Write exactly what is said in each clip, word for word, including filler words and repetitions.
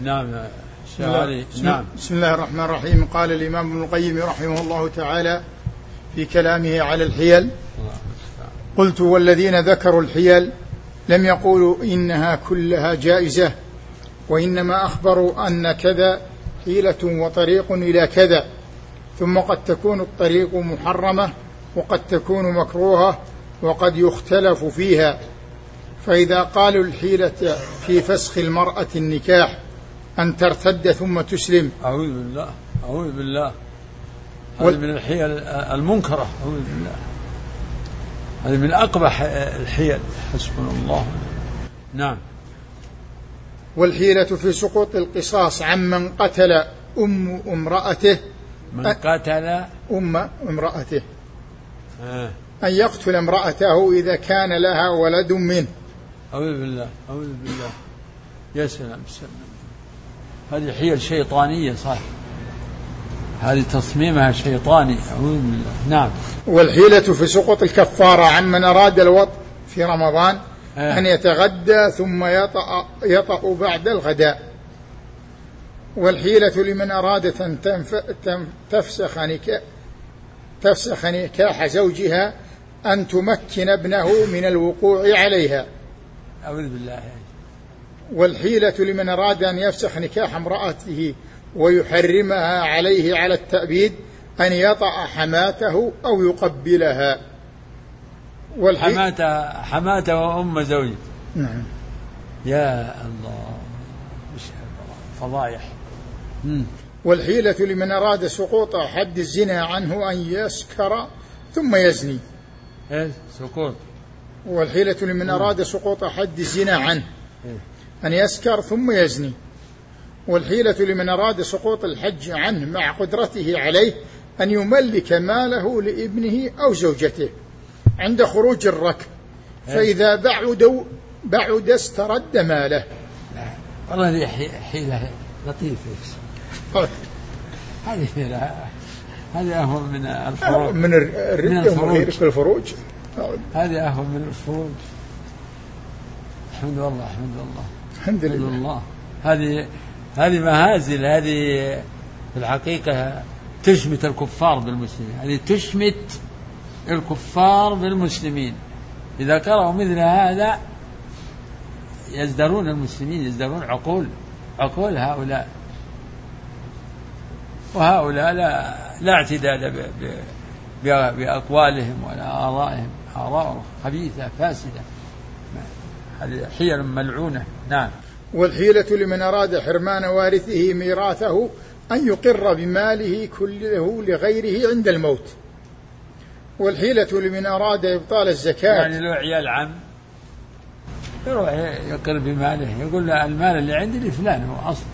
نعم شعري. نعم. بسم الله الرحمن الرحيم. قال الإمام ابن القيم رحمه الله تعالى في كلامه على الحيل: قلت والذين ذكروا الحيل لم يقولوا إنها كلها جائزة، وإنما أخبروا أن كذا حيلة وطريق إلى كذا، ثم قد تكون الطريق محرمة وقد تكون مكروهة وقد يختلف فيها. فإذا قالوا الحيلة في فسخ المرأة النكاح أن ترتد ثم تسلم، أعوذ بالله أعوذ بالله هذه من الحيل المنكرة، أعوذ بالله، هذه من أقبح الحيل، حسبنا الله. نعم. والحيلة في سقوط القصاص عمن قتل أم امرأته، من قتل أم امرأته آه. أن يقتل امرأته إذا كان لها ولد منه. أعوذ بالله أعوذ بالله. يا سلام سلام. هذه حيل شيطانية صح، هذه تصميمها شيطاني، أعوذ بالله. نعم. والحيلة في سقوط الكفارة عمن أراد الوطء في رمضان آه. أن يتغدى ثم يطأ, يطأ بعد الغداء. والحيلة لمن أرادت أن تفسخ نكاح تفسخ نكاح زوجها أن تمكن ابنه من الوقوع عليها. أعوذ بالله. والحيلة لمن أراد أن يفسخ نكاح امرأته ويحرمها عليه على التأبيد أن يطأ حماته أو يقبلها. حماته حماته وأم زوجته. نعم. يا الله فضايح. والحيلة لمن أراد سقوط حد الزنا عنه أن يسكر ثم يزني. إيه سقوط. والحيلة لمن أراد سقوط حد الزنا عنه أن يسكر ثم يزني. والحيلة لمن أراد سقوط الحج عنه مع قدرته عليه أن يملك ماله لابنه أو زوجته عند خروج الركب، فإذا بعدوا بعد استرد ماله. والله هذه حيلة لطيفة. هذه هذه أهون من الفروج، من الفروج. هذه أهون من الفروج. الحمد لله الحمد لله الحمد لله. هذه هذه مهازل، هذه في الحقيقة تشمت الكفار بالمسلمين، هذه تشمت الكفار بالمسلمين. إذا قرأوا مثل هذا يزدرون المسلمين، يزدرون عقول عقول هؤلاء. وهؤلاء لا لا اعتداد بأقوالهم ولا آرائهم، آراء خبيثة فاسدة، هذه حيل ملعونة. نعم. والحيلة لمن أراد حرمان وارثه ميراثه أن يقر بماله كله لغيره عند الموت. والحيلة لمن أراد إبطال الزكاة، يعني له عيال عم يروح يقر بماله، يقول له المال اللي عندي لفلان هو أصل.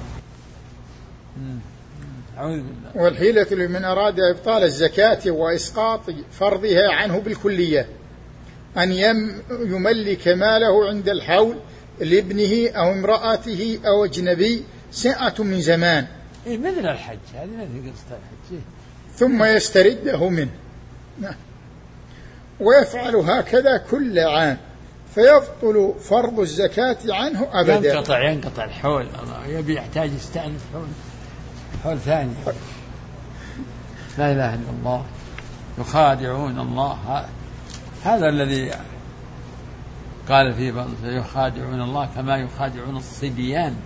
أعوذ بالله. والحيلة لمن أراد إبطال الزكاة وإسقاط فرضها عنه بالكلية أن يملك ماله عند الحول لابنه أو امرأته أو أجنبي ساعة من زمان. إيه مثل الحج، هذه مثل قصة الحج. ثم يسترده منه. ويفعل هكذا كل عام فيبطل فرض الزكاة عنه أبدا. ينقطع ينقطع الحول، الله يبي يحتاج يستأنف حول حول ثاني. لا إله إلا الله. يخادعون الله، هذا الذي قال فيه بعض يخادعون الله كما يخادعون الصبيان.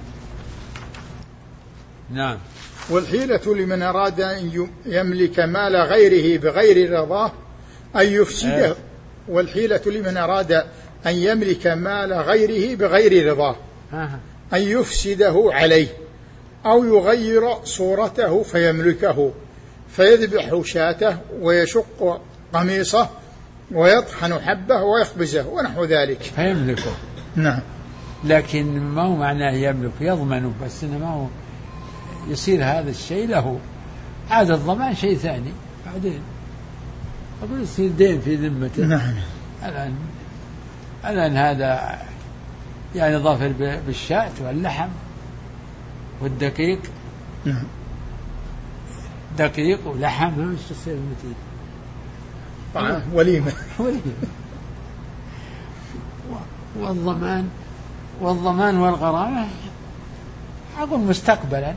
نعم. والحيلة لمن أراد أن يملك مال غيره بغير رضاه أن يفسده. والحيلة لمن أراد أن يملك مال غيره بغير رضاه أن يفسده عليه أو يغير صورته فيملكه، فيذبح شاته ويشق قميصه ويطحن حبه ويخبزه ونحو ذلك فيملكه. نعم. لكن ما هو معناه يملك، يضمنه، بس إنما هو يصير هذا الشيء له. هذا الضمان شيء ثاني بعدين، أقول يصير دين في ذمته. نعم. الآن الآن هذا يعني ظفر بالشاة واللحم والدقيق. نعم. دقيق ولحم مش تصير مثل طعام وليمة. والضمان والضمان والغرامة أقول مستقبلا.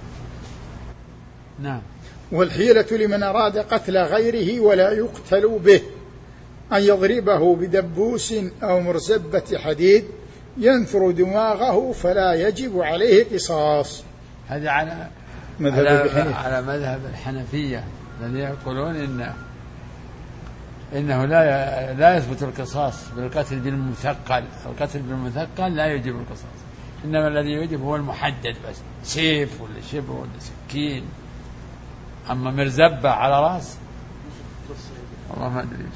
نعم. والحيلة لمن أراد قتل غيره ولا يقتل به أن يضربه بدبوس أو مرزبة حديد ينثر دماغه فلا يجب عليه قصاص. هذا على مذهب على, على مذهب الحنفية الذين يقولون إن إنه لا لا يثبت القصاص بالقتل بالمثقل. القتل بالمثقل لا يجب القصاص، إنما الذي يجب هو المحدد بس، سيف ولا شبر ولا سكين. أما مرزبة على رأس والله ما أدري.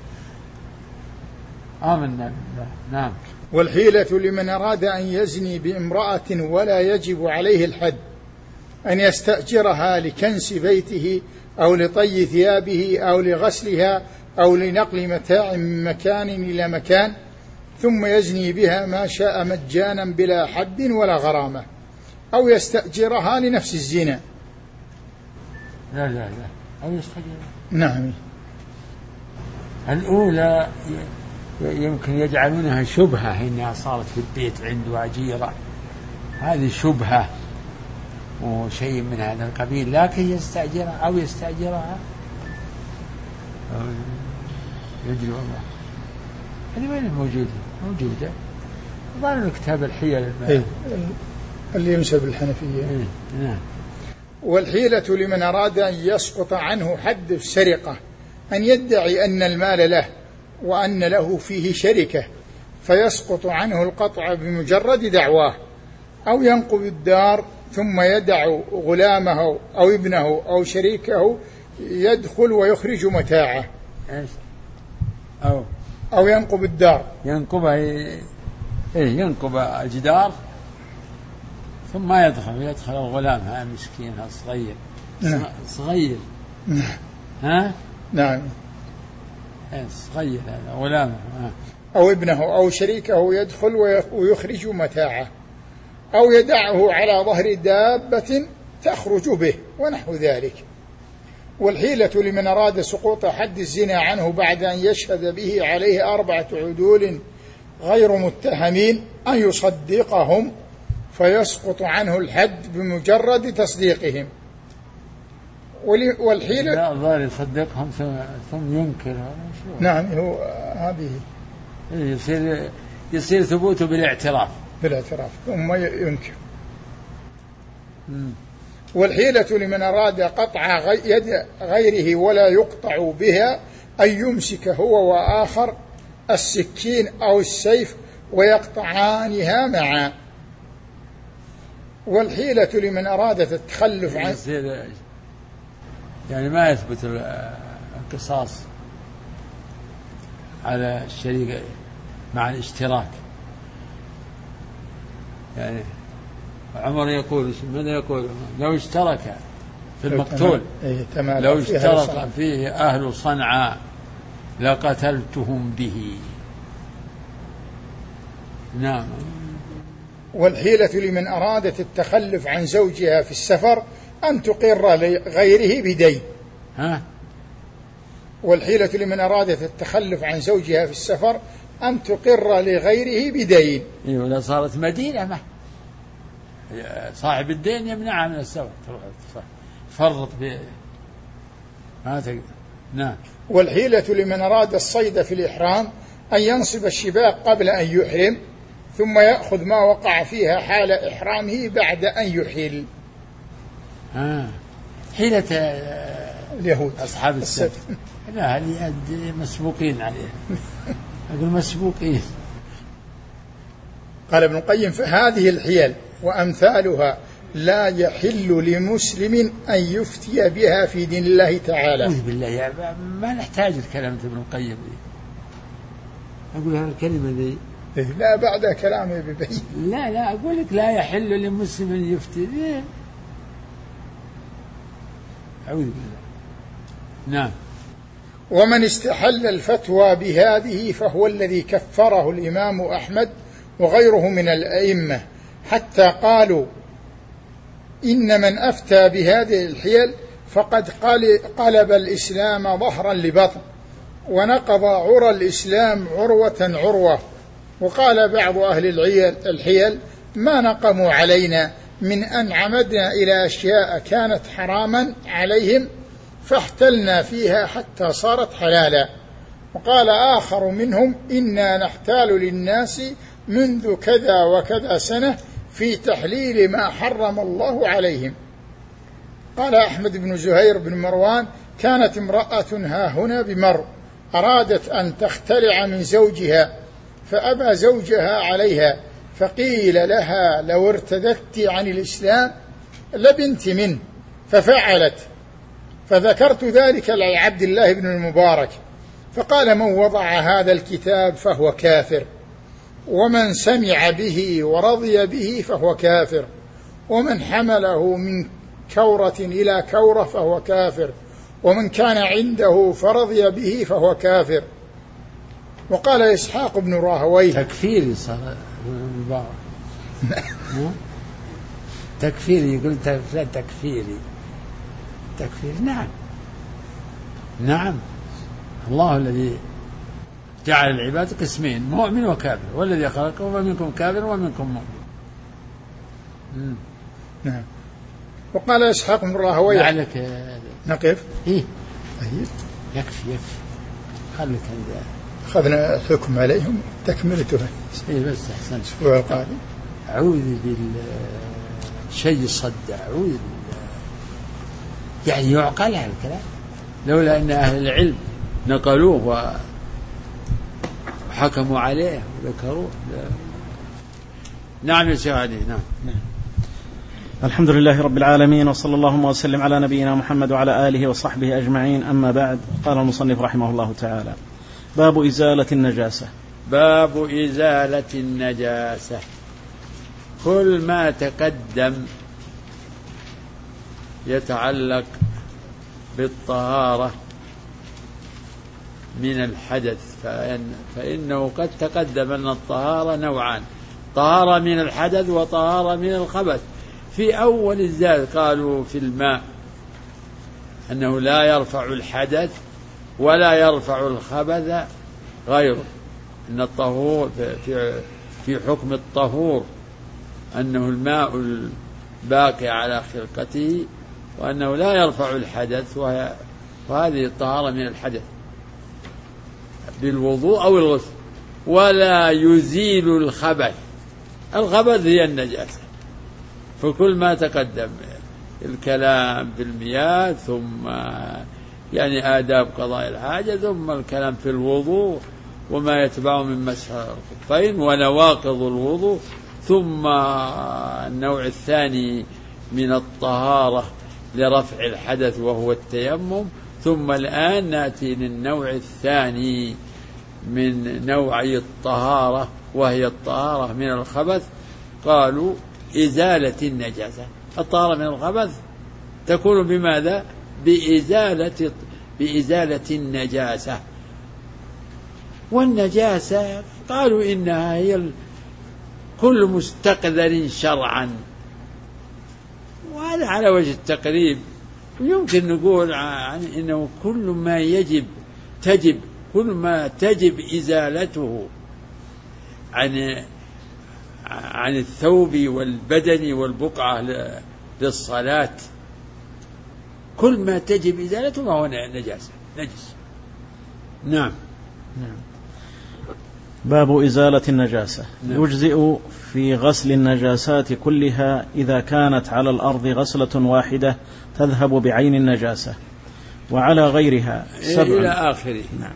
آمنا بالله. نعم. والحيلة لمن أراد أن يزني بامرأة ولا يجب عليه الحد أن يستأجرها لكنس بيته أو لطي ثيابه أو لغسلها أو لنقل متاع من مكان إلى مكان، ثم يزني بها ما شاء مجانا بلا حد ولا غرامة، أو يستأجرها لنفس الزنا. لا لا لا أو يستأجرها. نعم. الأولى يمكن يجعلونها شبهة إنها صارت في البيت عنده أجيرة، هذه شبهة وشيء من هذا القبيل، لكن يستأجرها أو يستأجرها يجري والله. هذه وين موجودة؟ موجودة ظهر كتاب الحيل إيه؟ اللي ينسب الحنفية. إيه؟ نعم. والحيلة لمن أراد أن يسقط عنه حد السرقة أن يدعي أن المال له وأن له فيه شركة فيسقط عنه القطع بمجرد دعواه، أو ينقب الدار ثم يدع غلامه أو ابنه أو شريكه يدخل ويخرج متاعه. أو أو ينقب الدار، ينقب إيه ينقب الجدار ثم يدخل يدخل الغلام، ها مسكين ها صغير. نعم. صغير. ها نعم صغير هذا غلام. أو ابنه أو شريكه يدخل ويخرج متاعه، أو يدعه على ظهر دابة تخرج به ونحو ذلك. والحيلة لمن أراد سقوط حد الزنا عنه بعد أن يشهد به عليه أربعة عدول غير متهمين أن يصدقهم فيسقط عنه الحد بمجرد تصديقهم. والحيلة لا ظاهر يصدقهم ثم ينكر. نعم هو هذه يصير يصير ثبوته بالاعتراف بالاعتراف ثم ينكر. والحيلة لمن أراد قطع يد غيره ولا يقطع بها أن يمسك هو وآخر السكين أو السيف ويقطعانها معا. والحيلة لمن أراد التخلف عن يعني ما يثبت القصاص على الشريك مع الاشتراك. يعني عمر يقول ماذا يقول لو اشترك في المقتول لو اشترك فيه أهل صنعاء لقتلتهم به. نعم. والحيلة لمن أرادت التخلف عن زوجها في السفر أن تقر لغيره بدين. ها؟ والحيلة لمن أرادت التخلف عن زوجها في السفر أن تقر لغيره بدين. إيه ولا صارت مدينة ما صاحب الدين يمنعها من السفر فرط في ما تقدر. نعم. والحيلة لمن أراد الصيد في الإحرام أن ينصب الشباك قبل أن يحرم ثم يأخذ ما وقع فيها حال إحرامه بعد أن يحل. آه. حيلة اليهود أصحاب السبت. لا هذه مسبوقين عليها. أقول مسبوقين. قال ابن القيم فهذه الحيل وأمثالها لا يحل لمسلم أن يفتي بها في دين الله تعالى. أعوذ بالله يعني ما نحتاج الكلام ابن القيم دي. أقول هذه الكلمة دي لا بعد كلامه ببين. لا لا أقول لك لا يحل لمسلم أن يفتي به. أعوذ بالله. نعم. ومن استحل الفتوى بهذه فهو الذي كفره الإمام أحمد وغيره من الأئمة حتى قالوا إن من أفتى بهذه الحيل فقد قلب الإسلام ظهرا لبطن ونقض عرى الإسلام عروة عروة. وقال بعض أهل الحيل ما نقموا علينا من أن عمدنا إلى أشياء كانت حراما عليهم فاحتلنا فيها حتى صارت حلالا. وقال آخر منهم إنا نحتال للناس منذ كذا وكذا سنة في تحليل ما حرم الله عليهم. قال أحمد بن زهير بن مروان كانت امرأة هاهنا بمر أرادت أن تختلع من زوجها فأبى زوجها عليها، فقيل لها لو ارتدت عن الإسلام لبنت منه، ففعلت. فذكرت ذلك لعبد الله بن المبارك فقال من وضع هذا الكتاب فهو كافر، ومن سمع به ورضي به فهو كافر، ومن حمله من كورة إلى كورة فهو كافر، ومن كان عنده فرضي به فهو كافر. وقال إسحاق بن راهويه تكفيري صار المبارك تكفيري، يقول تكفيري تكفيري. نعم نعم، الله الذي جعل العباد قسمين مؤمن وكافر، والذي خلقه ومنكم كافر ومنكم مؤمن. نعم. وقال إسحاق بن راهويه لعلك نقف. إيه طيب يكفي يكفي خليك عند أخذنا الحكم عليهم تكملتها. إيه بس أحسن. الأسبوع القادم أعوذ بالشيء صد أعوذ يعني يعقل هذا الكلام لولا أن أهل العلم نقلوه وحكموا عليه وذكروه. نعم يا شيخ علي. نعم. نعم. الحمد لله رب العالمين، وصلى اللهم وسلم على نبينا محمد وعلى آله وصحبه أجمعين. أما بعد، قال المصنف رحمه الله تعالى: باب إزالة النجاسة. باب إزالة النجاسة. كل ما تقدم يتعلق بالطهارة من الحدث، فإن فإنه قد تقدم أن الطهارة نوعان: طهارة من الحدث وطهارة من الخبث. في أول الزاد قالوا في الماء أنه لا يرفع الحدث ولا يرفع الخبث غيره، أن الطهور في في حكم الطهور أنه الماء الباقي على خلقته، وأنه لا يرفع الحدث، وهذه الطهارة من الحدث بالوضوء أو الغسل، ولا يزيل الخبث. الخبث هي النجاسة. فكل ما تقدم الكلام في المياه، ثم يعني آداب قضاء الحاجة، ثم الكلام في الوضوء وما يتبعه من مسح الخفين ونواقض الوضوء، ثم النوع الثاني من الطهارة لرفع الحدث وهو التيمم، ثم الآن نأتي للنوع الثاني من نوعي الطهارة وهي الطهارة من الخبث. قالوا إزالة النجاسة. الطهارة من الخبث تكون بماذا؟ بإزالة بإزالة النجاسة. والنجاسة قالوا إنها هي كل مستقذر شرعا، وهذا على وجه التقريب. يمكن نقول عن إنه كل ما يجب تجب كل ما تجب إزالته عن عن الثوب والبدن والبقعة للصلاة، كل ما تجب إزالته فهو نجاسة نجس. نعم. نعم. باب إزالة النجاسة. نعم. يجزئ في غسل النجاسات كلها إذا كانت على الأرض غسلة واحدة تذهب بعين النجاسة، وعلى غيرها سبع إلى آخره. نعم.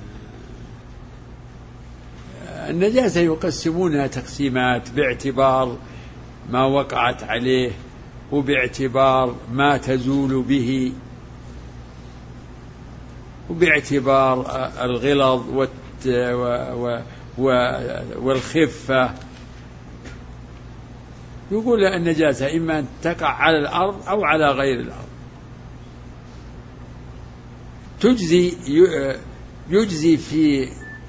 النجاسة يقسمونها تقسيمات باعتبار ما وقعت عليه، وباعتبار ما تزول به، وباعتبار الغلظ والخفة. يقول النجاسة إما أن تقع على الأرض أو على غير الأرض. تجزي يجزي في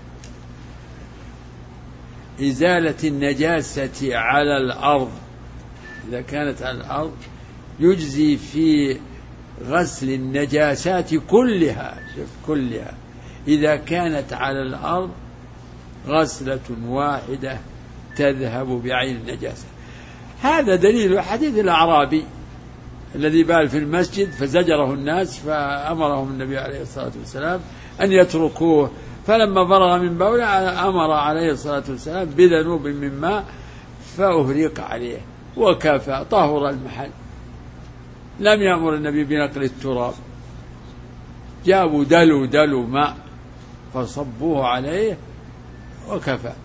إزالة النجاسة على الأرض إذا كانت على الأرض، يجزي في غسل النجاسات كلها شوف كلها إذا كانت على الأرض غسلة واحدة تذهب بعين النجاسة. هذا دليل حديث الأعرابي الذي بال في المسجد فزجره الناس فأمرهم النبي عليه الصلاة والسلام أن يتركوه، فلما فرغ من بوله أمر عليه الصلاة والسلام بذنوب من ماء فأهريق عليه وكفى طهر المحل. لم يأمر النبي بنقل التراب، جابوا دلو دلو ماء فصبوه عليه وكفى.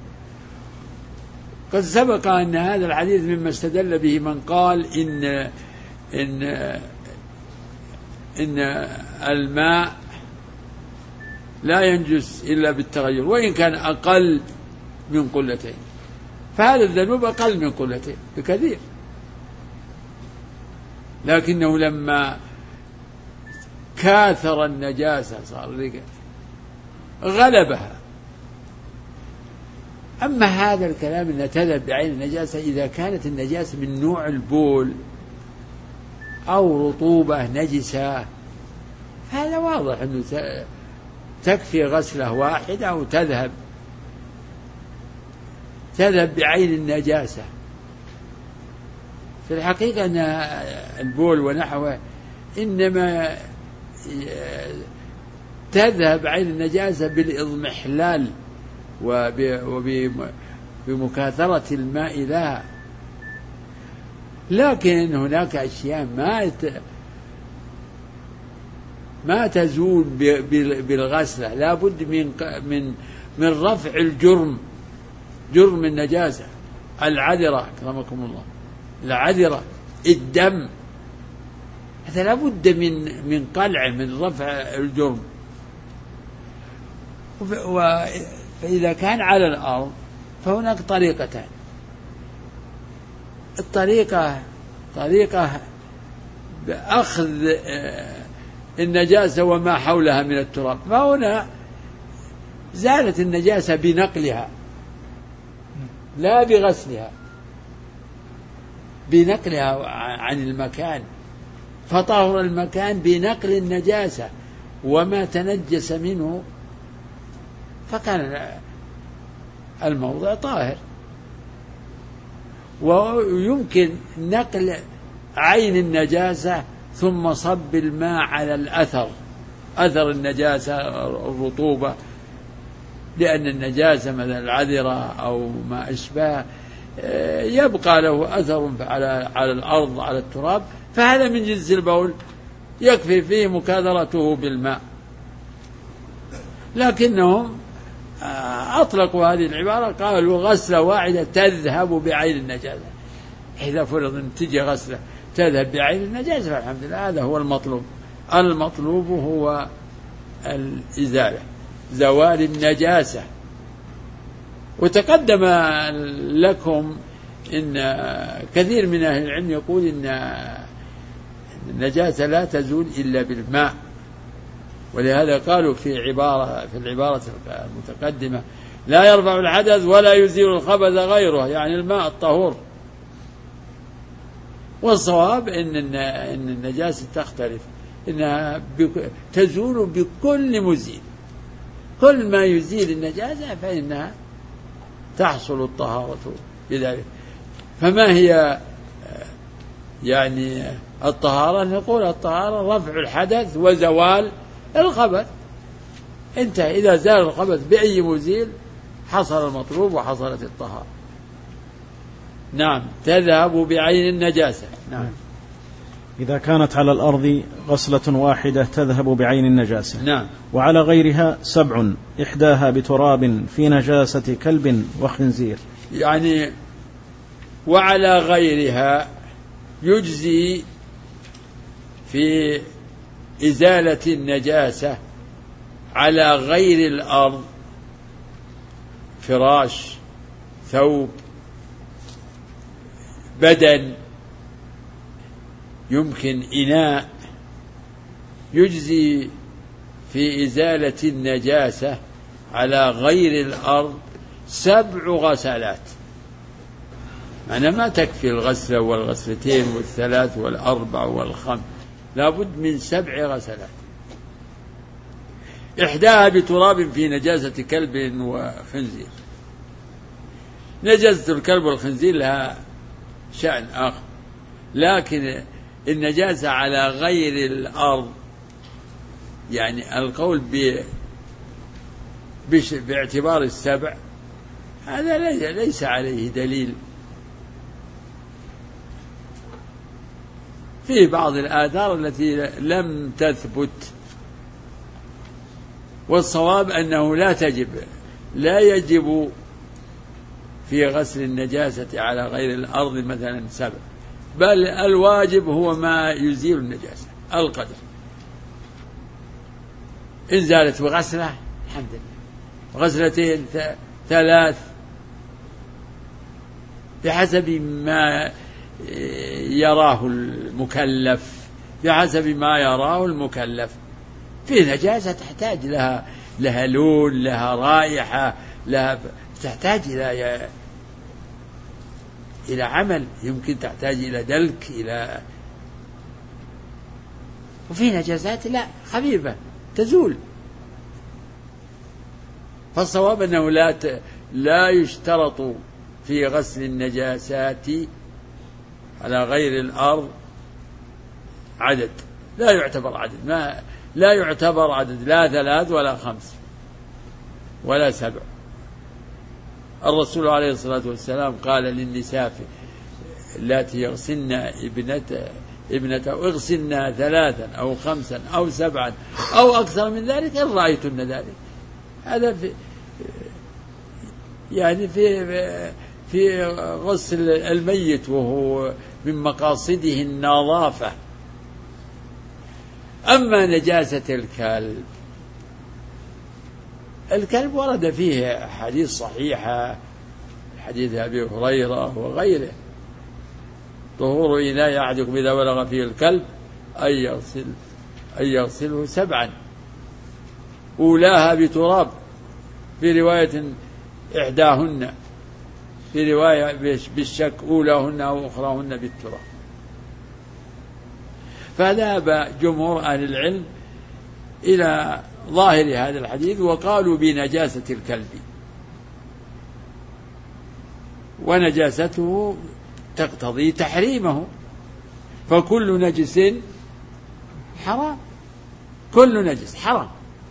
قد سبق أن هذا الحديث مما استدل به من قال إن إن إن الماء لا ينجس إلا بالتغير وإن كان أقل من قلتين، فهذا الذنوب أقل من قلتين بكثير، لكنه لما كاثر النجاسة صار غلبها. أما هذا الكلام أن تذهب بعين النجاسة إذا كانت النجاسة من نوع البول أو رطوبة نجسة، هذا واضح أنه تكفي غسلة واحدة أو تذهب تذهب بعين النجاسة. في الحقيقة أن البول ونحوه إنما تذهب عين النجاسة بالإضمحلال وبمكاثرة الماء لها، لكن هناك أشياء ما ما تزول بالغسلة، لا بد من من من رفع الجرم، جرم النجاسة، العذرة أكرمكم الله، العذرة، الدم، هذا لا بد من من قلعه، من رفع الجرم. فإذا كان على الأرض فهناك طريقتان. الطريقة طريقة بأخذ النجاسة وما حولها من التراب، فهنا زالت النجاسة بنقلها لا بغسلها، بنقلها عن المكان، فطهر المكان بنقل النجاسة وما تنجس منه، فكان الموضع طاهر. ويمكن نقل عين النجاسة ثم صب الماء على الأثر، أثر النجاسة الرطوبة، لأن النجاسة مثل العذرة أو ما أشبه يبقى له أثر على على الأرض على التراب، فهذا من جنس البول يكفي فيه مكاثرته بالماء. لكنهم أطلقوا هذه العبارة، قالوا غسلة واحدة تذهب بعين النجاسة. إذا فرض أن تجي غسلة تذهب بعين النجاسة فالحمد لله، هذا هو المطلوب. المطلوب هو الإزالة، زوال النجاسة. وتقدم لكم إن كثير من أهل العلم يقول إن النجاسة لا تزول إلا بالماء، ولهذا قالوا في عبارة في العبارة المتقدمة لا يرفع الحدث ولا يزيل الخبث غيره، يعني الماء الطهور. والصواب إن إن النجاسة تختلف، إنها تزول بكل مزيل، كل ما يزيل النجاسة فإنها تحصل الطهارة بذلك. فما هي يعني الطهارة؟ نقول الطهارة رفع الحدث وزوال الخبث، انتهى. إذا زال الخبث بأي مزيل حصل المطلوب وحصلت الطهارة. نعم، تذهب بعين النجاسة. نعم، إذا كانت على الأرض غسلة واحدة تذهب بعين النجاسة. نعم. وعلى غيرها سبع، إحداها بتراب في نجاسة كلب وخنزير. يعني وعلى غيرها يجزي في إزالة النجاسة على غير الأرض، فراش، ثوب، بدن، يمكن إناء، يجزي في إزالة النجاسة على غير الأرض سبع غسلات. معنى ما تكفي الغسلة والغسلتين والثلاث والأربع والخمس، لابد من سبع غسلات. إحداها بتراب في نجاسة كلب وخنزير. نجاسة الكلب والخنزير لها شأن آخر. لكن النجاسة على غير الأرض، يعني القول ب باعتبار السبع، هذا ليس عليه دليل. في بعض الآثار التي لم تثبت، والصواب أنه لا تجب لا يجب في غسل النجاسة على غير الأرض مثلا سبع، بل الواجب هو ما يزيل النجاسة القدر. إن زالت بغسلة الحمد لله، غسلتين ثلاث بحسب ما يراه المكلف، بحسب ما يراه المكلف. في نجاسة تحتاج لها لها لون، لها رائحة، لها تحتاج إلى إلى عمل، يمكن تحتاج إلى دلك، إلى وفي نجاسات لا خفيفة تزول. فالصواب أنه لا لا يشترط في غسل النجاسات على غير الأرض عدد، لا يعتبر عدد، ما لا يعتبر عدد، لا ثلاث ولا خمس ولا سبع. الرسول عليه الصلاة والسلام قال للنساء اللاتي يغسلن ابنة ابنته اغسلن ثلاثا أو خمسا أو سبعا أو أكثر من ذلك إن رأيتن ذلك. هذا في يعني في في غسل الميت، وهو من مقاصده النظافة. أما نجاسة الكلب، الكلب ورد فيه حديث صحيحة، حديث أبي هريرة وغيره: طهور إناء أحدكم إذا ولغ فيه الكلب أن يغسل أن يغسله سبعا، أولاها بتراب، في رواية إحداهن، في رواية بالشك أولاهن أو أخراهن بالتراب. فذهب جمهور أهل العلم إلى ظاهر هذا الحديث وقالوا بنجاسة الكلب، ونجاسته تقتضي تحريمه، فكل نجس حرام، كل نجس حرام.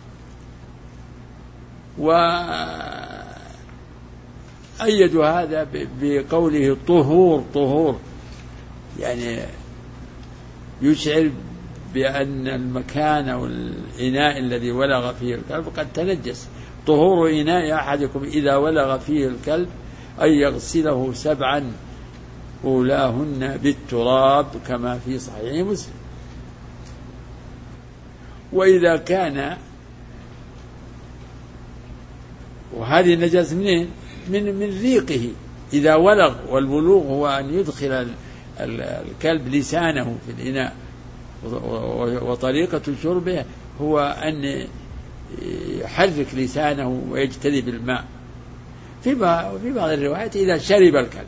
وأيدوا هذا بقوله طهور، طهور يعني يشعر بأن المكان أو الإناء الذي ولغ فيه الكلب قد تنجس. طهور إناء أحدكم إذا ولغ فيه الكلب أن يغسله سبعا أولاهن بالتراب، كما في صحيح مسلم. وإذا كان، وهذه النجاسة منين؟ من من ريقه إذا ولغ، والبلوغ هو أن يدخل الكلب لسانه في الإناء، وطريقة شربه هو أن يحرك لسانه ويجتذب الماء. في بعض الروايات إذا شرب الكلب،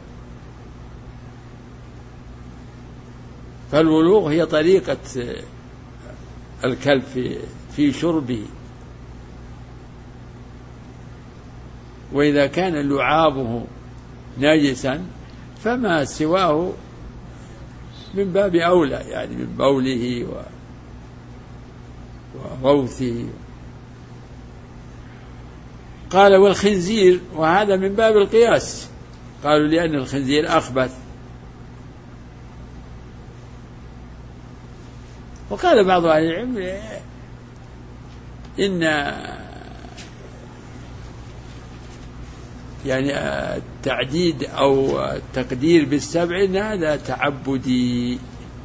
فالولوغ هي طريقة الكلب في في شربه. وإذا كان لعابه ناجسا فما سواه من باب أولى، يعني من بوله وروثه. قال والخنزير، وهذا من باب القياس، قالوا لأن الخنزير أخبث. وقال بعض أهل العلم إن يعني التعديد أو التقدير بالسبع إن هذا تعبدي،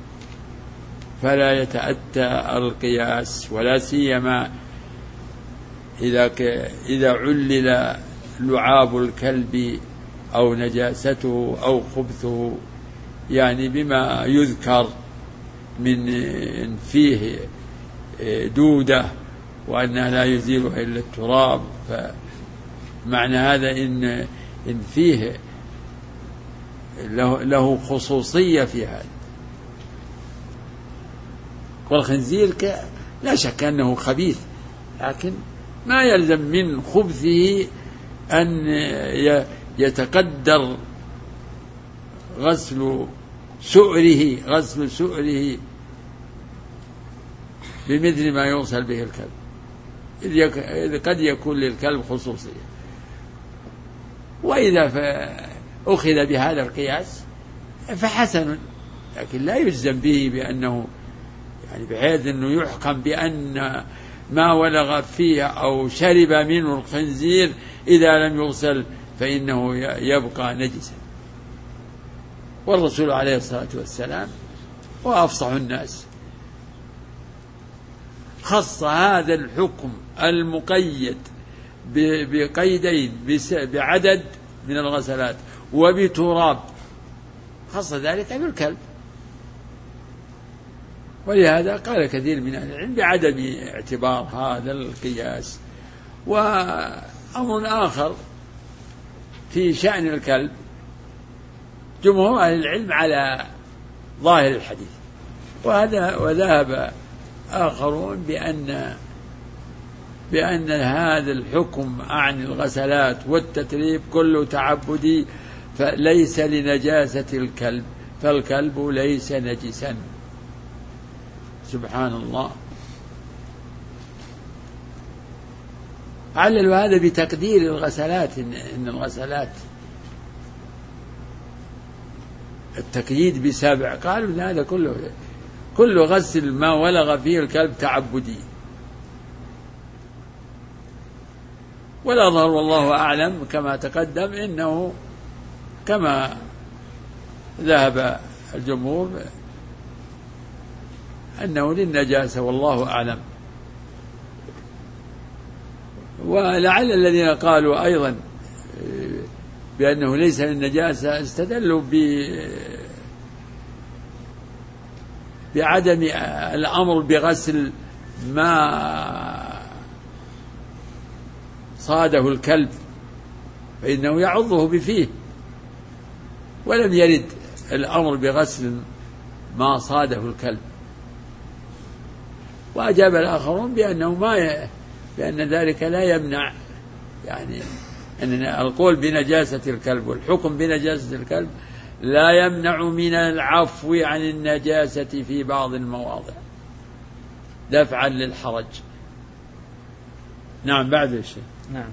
فلا يتأتى القياس، ولا سيما إذا إذا علل لعاب الكلب أو نجاسته أو خبثه يعني بما يذكر من فيه دودة وأنها لا يزيلها إلا التراب. فمعنى هذا إن إن فيه له, له خصوصية في هذا. والخنزير لا شك أنه خبيث، لكن ما يلزم من خبثه أن يتقدر غسل سؤره غسل سؤره بمثل ما يغسل به الكلب، إذ قد يكون للكلب خصوصية. وإذا أخذ بهذا القياس فحسن، لكن لا يجزم به بأنه يعني بحيث أنه يحكم بأن ما ولغ فيه أو شرب منه الخنزير إذا لم يغسل فإنه يبقى نجسا. والرسول عليه الصلاة والسلام هو أفصح الناس، خص هذا الحكم المقيد بقيدين بعدد من الغسلات وبتراب، خص ذلك بالكلب. ولهذا قال كثير من أهل العلم بعدم اعتبار هذا القياس. وأمر آخر في شأن الكلب، جمهور أهل العلم على ظاهر الحديث، وهذا وذهب آخرون بأن بأن هذا الحكم عن الغسلات والتتريب كله تعبدي، فليس لنجاسة الكلب، فالكلب ليس نجسا. سبحان الله. عللوا هذا بتقدير الغسلات، إن الغسلات التقييد بسبع، قالوا إن هذا كله كل غسل ما ولغ فيه الكلب تعبدي. والأظهر والله أعلم كما تقدم إنه كما ذهب الجمهور أنه للنجاسة، والله أعلم. ولعل الذين قالوا أيضا بأنه ليس للنجاسة استدلوا بعدم الأمر بغسل ما صاده الكلب فإنه يعضه بفيه، ولم يرد الأمر بغسل ما صاده الكلب. وأجاب الآخرون بأنه ما ي... بأن ذلك لا يمنع، يعني أن القول بنجاسة الكلب والحكم بنجاسة الكلب لا يمنع من العفو عن النجاسة في بعض المواضع دفعا للحرج. نعم. بعد الشيء. نعم.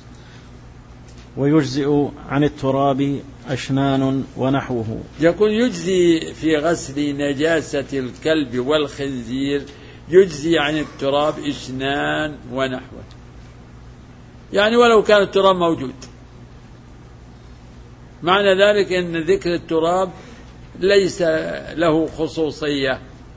ويجزئ عن التراب أشنان ونحوه. يقول يجزي في غسل نجاسة الكلب والخنزير، يجزي عن التراب أشنان ونحوه، يعني ولو كان التراب موجود. معنى ذلك أن ذكر التراب ليس له خصوصية،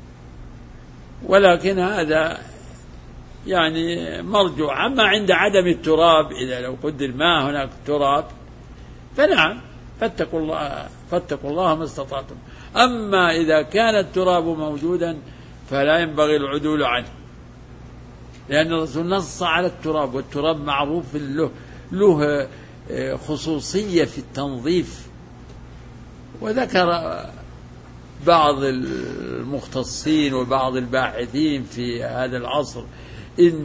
ولكن هذا يعني مرجوع. أما عند عدم التراب، إذا لو قدر ما هناك تراب فنعم، فاتقوا الله فاتقوا الله ما استطعتم. أما إذا كان التراب موجودا فلا ينبغي العدول عنه، لأن الرسول نص على التراب، والتراب معروف له له خصوصية في التنظيف. وذكر بعض المختصين وبعض الباحثين في هذا العصر إن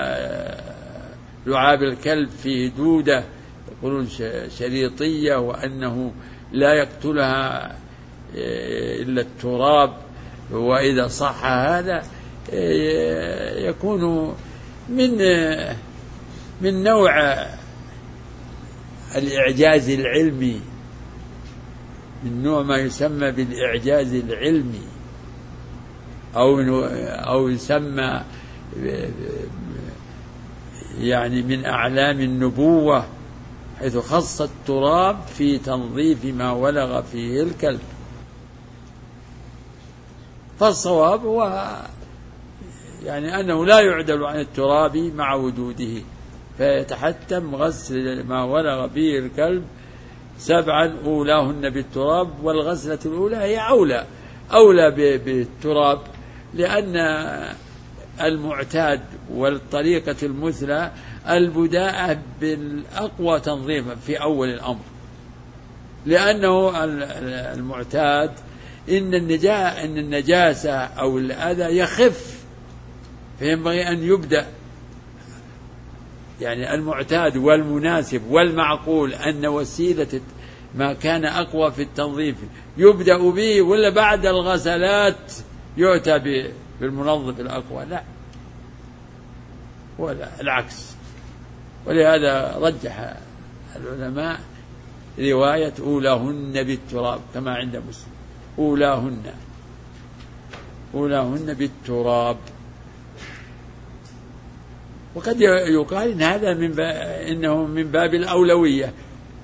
لعاب الكلب فيه دودة يقولون شريطية، وأنه لا يقتلها إلا التراب. وإذا صح هذا يكون من من نوع الإعجاز العلمي، من نوع ما يسمى بالإعجاز العلمي، أو أو يسمى يعني من أعلام النبوة، حيث خص التراب في تنظيف ما ولغ فيه الكلب. فالصواب هو يعني أنه لا يعدل عن التراب مع وجوده، فيتحتم غسل ما ولغ فيه الكلب سبعا أولاهن بالتراب، والغسلة الأولى هي أولى أولى بالتراب، لأن المعتاد والطريقة المثلى البداءة بالأقوى تنظيما في أول الأمر، لأنه المعتاد إن النجا إن النجاسة أو الأذى يخف، فينبغي أن يبدأ يعني المعتاد والمناسب والمعقول أن وسيلة ما كان أقوى في التنظيف يبدأ به، ولا بعد الغسلات يؤتى بالمنظف الأقوى؟ لا، ولا العكس. ولهذا رجح العلماء رواية أولاهن بالتراب كما عند مسلم، أولاهن أولاهن بالتراب. وقد يقال إن هذا من إنه من باب الأولوية،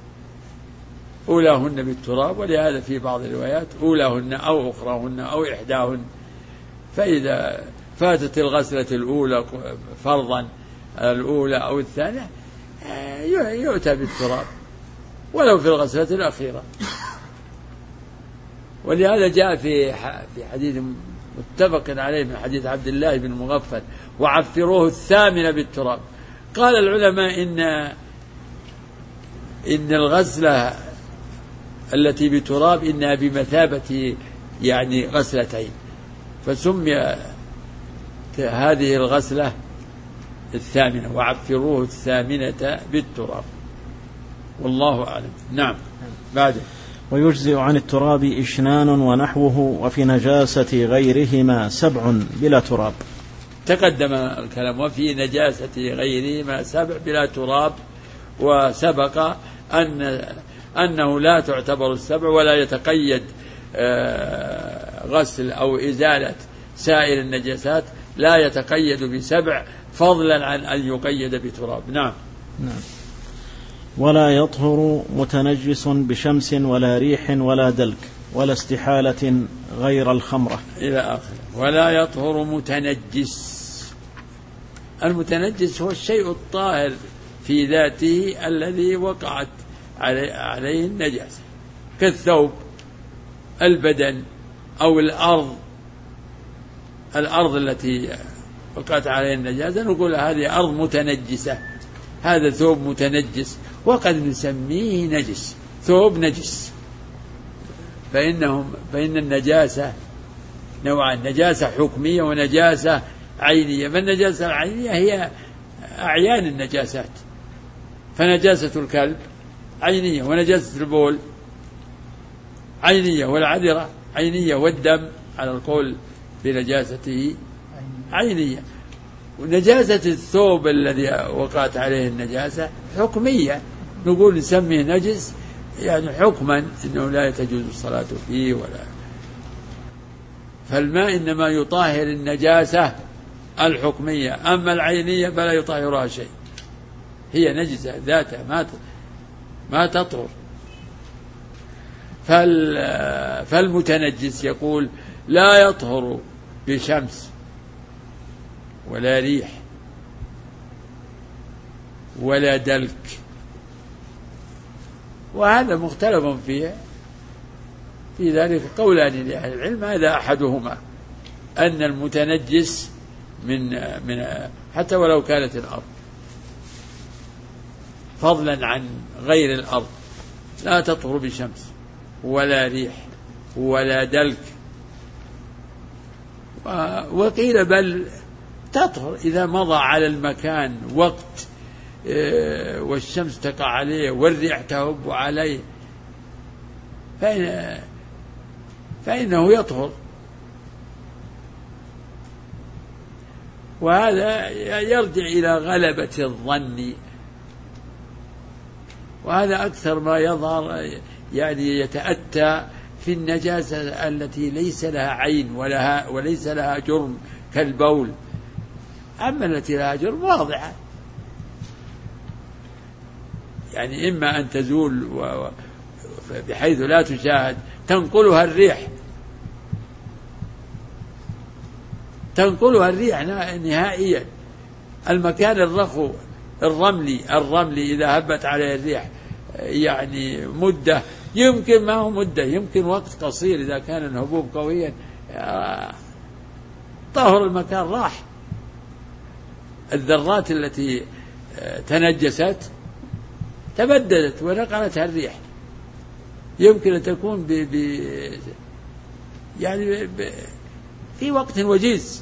أولاهن بالتراب، ولهذا في بعض الروايات أولاهن أو أخراهن أو إحداهن. فإذا فاتت الغسلة الأولى فرضا الأولى أو الثانية يؤتى بالتراب ولو في الغسلة الأخيرة. ولهذا جاء في في حديث متفق عليه من حديث عبد الله بن مغفل: وعفروه الثامن بالتراب. قال العلماء إن إن الغسلة التي بتراب إنها بمثابة يعني غسلتين، فسمي هذه الغسلة الثامنة، وعفروه الثامنة بالتراب، والله أعلم. نعم. بعده: ويجزئ عن التراب إشنان ونحوه، وفي نجاسة غيرهما سبع بلا تراب. تقدم الكلام وفي نجاسة غيرهما سبع بلا تراب، وسبق أن أنه لا تعتبر السبع ولا يتقيد غسل أو إزالة سائر النجاسات، لا يتقيد بسبع فضلا عن أن يقيد بتراب. نعم. نعم. ولا يطهر متنجس بشمس ولا ريح ولا دلك ولا استحالة غير الخمرة إلى آخره. ولا يطهر متنجس. المتنجس هو الشيء الطاهر في ذاته الذي وقعت عليه النجاسة، كالثوب، البدن، أو الأرض الأرض التي وقعت عليه النجاسة نقول هذه أرض متنجسة، هذا ثوب متنجس، وقد نسميه نجس، ثوب نجس. فإنهم فإن النجاسة نوعان: نجاسة حكمية ونجاسة عينية. فالنجاسة العينية هي أعيان النجاسات، فنجاسة الكلب عينية، ونجاسة البول عينية، والعذرة عينية، والدم على القول بنجاسته عينية. ونجاسة الثوب الذي وقعت عليه النجاسة حكمية، نقول نسميه نجس يعني حكما إنه لا تجوز الصلاة فيه ولا. فالماء إنما يطهر النجاسة الحكمية، أما العينية فلا يطهرها شيء، هي نجسة ذاتها ما ما تطهر. فالمتنجس يقول لا يطهر بشمس ولا ريح ولا دلك، وهذا مختلف فيه، في ذلك قولان لأهل العلم. هذا أحدهما أن المتنجس من من حتى ولو كانت الأرض، فضلا عن غير الأرض، لا تطهر بشمس ولا ريح ولا دلك. وقيل بل تطهر إذا مضى على المكان وقت والشمس تقع عليه والريح تهب عليه فإن فإنه يطهر. وهذا يرجع إلى غلبة الظن، وهذا أكثر ما يظهر يعني يتأتى في النجاسة التي ليس لها عين ولها وليس لها جرم كالبول. أما التي لها جرم واضحة، يعني إما أن تزول بحيث لا تشاهد، تنقلها الريح تنقلها الريح نهائيا. المكان الرخو الرملي الرملي إذا هبت عليه الريح يعني مدة، يمكن ما هو مدة، يمكن وقت قصير إذا كان الهبوب قويا طهر المكان، راح. الذرات التي تنجست تبددت ونقلتها الريح، يمكن أن تكون ب ب يعني ب في وقت وجيز،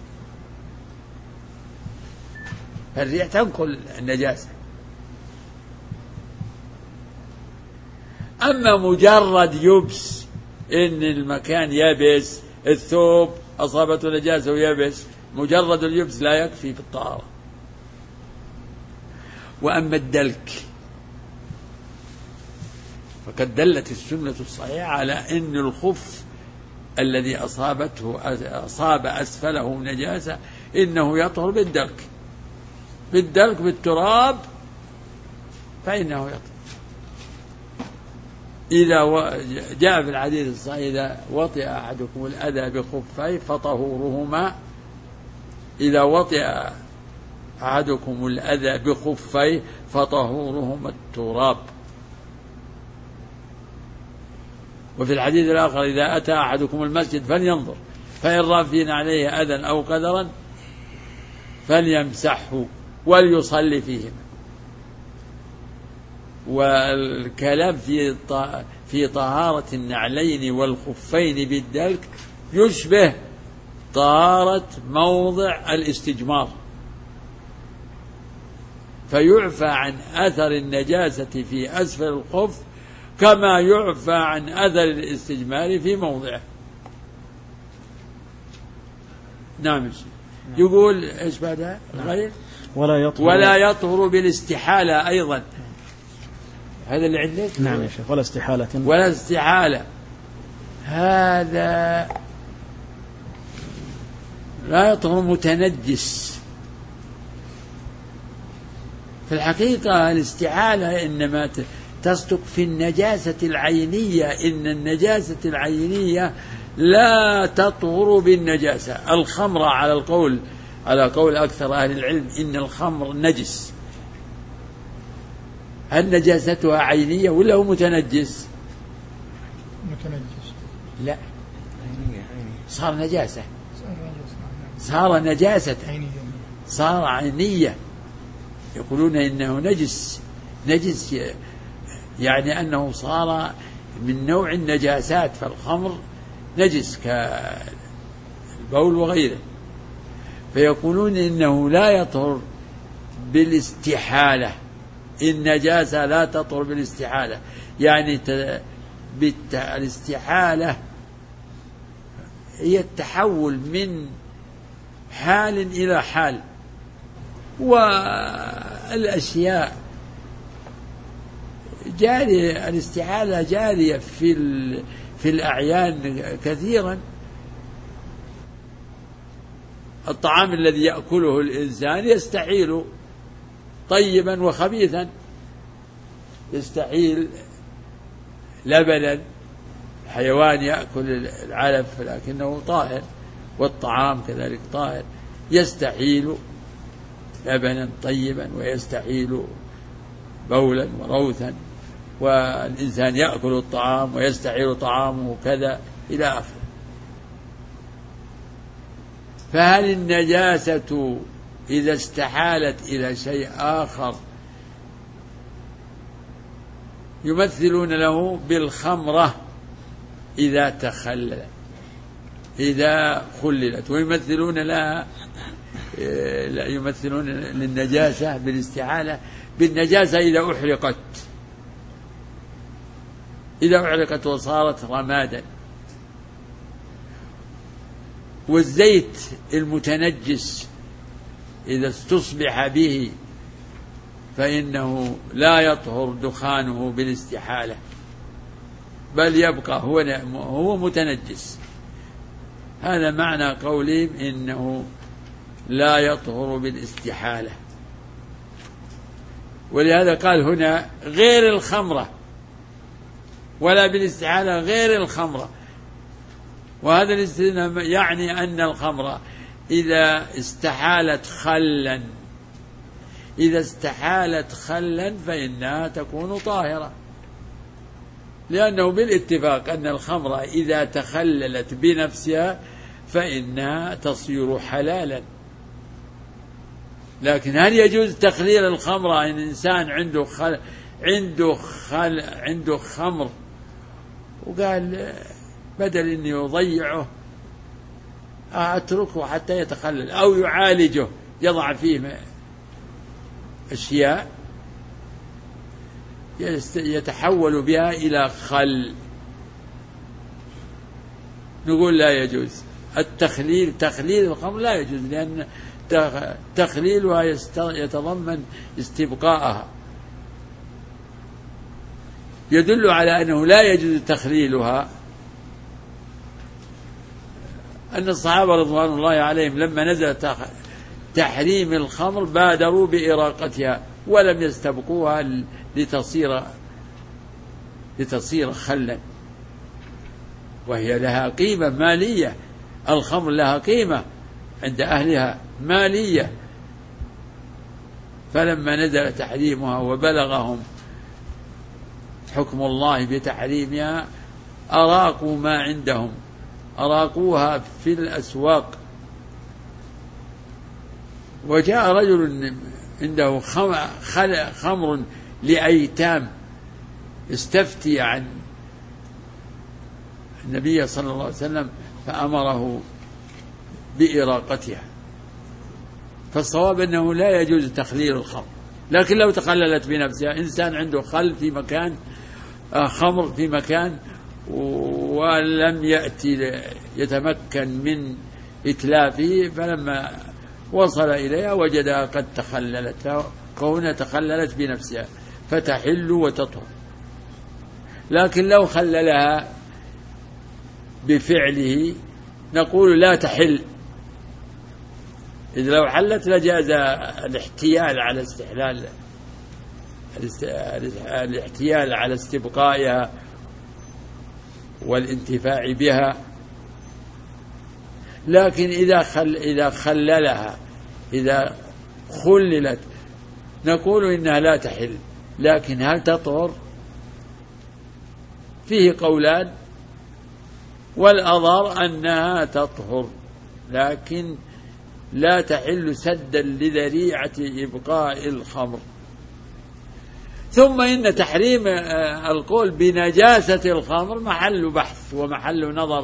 الريح تنقل النجاسة. أما مجرد يبس، إن المكان يبس، الثوب أصابته نجاسة ويبس، مجرد اليبس لا يكفي في الطهارة. وأما الدلك فقد دلت السنة الصحيحة على أن الخف الذي أصابته أصاب أسفله نجاسة إنه يطهر بالدلك، بالدلك بالتراب فإنه يطهر. إذا جاء في الحديث الصحيح إذا وطئ أحدكم الأذى بخفيه فطهورهما، إذا وطئ أحدكم الأذى بخفيه فطهورهما التراب. وفي الحديث الآخر إذا أتى أحدكم المسجد فلينظر فإن رأى فينا عليه أذى أو قدرا فليمسحه وليصلي فيهما. والكلام في في طهارة النعلين والخفين بالدلك يشبه طهارة موضع الاستجمار، فيعفى عن أثر النجاسة في أسفل الخف كما يعفى عن أثر الاستجمار في موضعه. نعم. يقول إيش بعدها غير ولا يطهر ولا يطهر بالاستحالة أيضا. هذا اللي عندك. نعم يا شيخ. ولا استحالة ولا استحالة، هذا لا يطهر متنجس. في الحقيقة الاستحالة إنما تصدق في النجاسة العينية، إن النجاسة العينية لا تطهر بالنجاسة. الخمر على القول على قول أكثر أهل العلم إن الخمر نجس. هل نجاستها عينية ولا هو متنجس؟ متنجس. لا، صار نجاسة، صار نجاسة، صار عينية. يقولون إنه نجس، نجس يعني أنه صار من نوع النجاسات، فالخمر نجس كالبول وغيره. فيقولون إنه لا يطهر بالاستحالة، النجاسة لا تطهر بالاستحالة، يعني الاستحالة هي التحول من حال إلى حال، والأشياء جارية، الاستحالة جارية في في الأعيان كثيرا. الطعام الذي يأكله الإنسان يستحيل طيبا وخبيثا، يستحيل لبنا، حيوان يأكل العلف لكنه طاهر، والطعام كذلك طاهر، يستحيل لبنا طيبا ويستحيل بولا وروثا، والإنسان يأكل الطعام ويستحيل طعامه كذا إلى آخره. فهل النجاسة إذا استحالت إلى شيء آخر يمثلون له بالخمرة إذا تخلل إذا خللت، ويمثلون لها لا يمثلون للنجاسة بالاستحالة بالنجاسة إذا أحرقت، إذا أحرقت وصارت رمادا. والزيت المتنجس إذا استصبح به فإنه لا يطهر دخانه بالاستحالة، بل يبقى هو هو متنجس. هذا معنى قولهم إنه لا يطهر بالاستحالة. ولهذا قال هنا غير الخمرة، ولا بالاستحالة غير الخمرة. وهذا الاستثناء يعني أن الخمرة إذا استحالت خلا إذا استحالت خلا فإنها تكون طاهرة، لأنه بالاتفاق أن الخمرة إذا تخللت بنفسها فإنها تصير حلالا. لكن هل يجوز تخليل الخمرة إن إنسان عنده خل عنده خل عنده خمر وقال بدل إني يضيعه أتركه حتى يتخلل، أو يعالجه يضع فيه أشياء يتحول بها إلى خل، نقول لا يجوز التخليل. تخليل الخمر لا يجوز، لأن تخليلها يتضمن استبقاءها. يدل على أنه لا يجوز تخليلها أن الصحابة رضوان الله عليهم لما نزل تحريم الخمر بادروا بإراقتها ولم يستبقوها لتصير لتصير خلا، وهي لها قيمة مالية. الخمر لها قيمة عند أهلها مالية، فلما نزل تحريمها وبلغهم حكم الله بتحريمها أراقوا ما عندهم، أراقوها في الأسواق. وجاء رجل عنده خمر لأيتام استفتي عن النبي صلى الله عليه وسلم فأمره بإراقتها. فالصواب أنه لا يجوز تخليل الخمر، لكن لو تخللت بنفسها، إنسان عنده خل في مكان، خمر في مكان، ولم يأتي يتمكن من إتلافه، فلما وصل إليها وجدها قد تخللت، كونها تخللت بنفسها فتحل وتطهر. لكن لو خللها بفعله نقول لا تحل. إذا لو حلت لجاز الاحتيال على استحلال الاحتيال على استبقائها والانتفاع بها. لكن إذا خل إذا خللها إذا خللت نقول إنها لا تحل. لكن هل تطهر؟ فيه قولان، والأظهر أنها تطهر، لكن لا تحل سدا لذريعة إبقاء الخمر. ثم إن تحريم القول بنجاسة الخمر محل بحث ومحل نظر،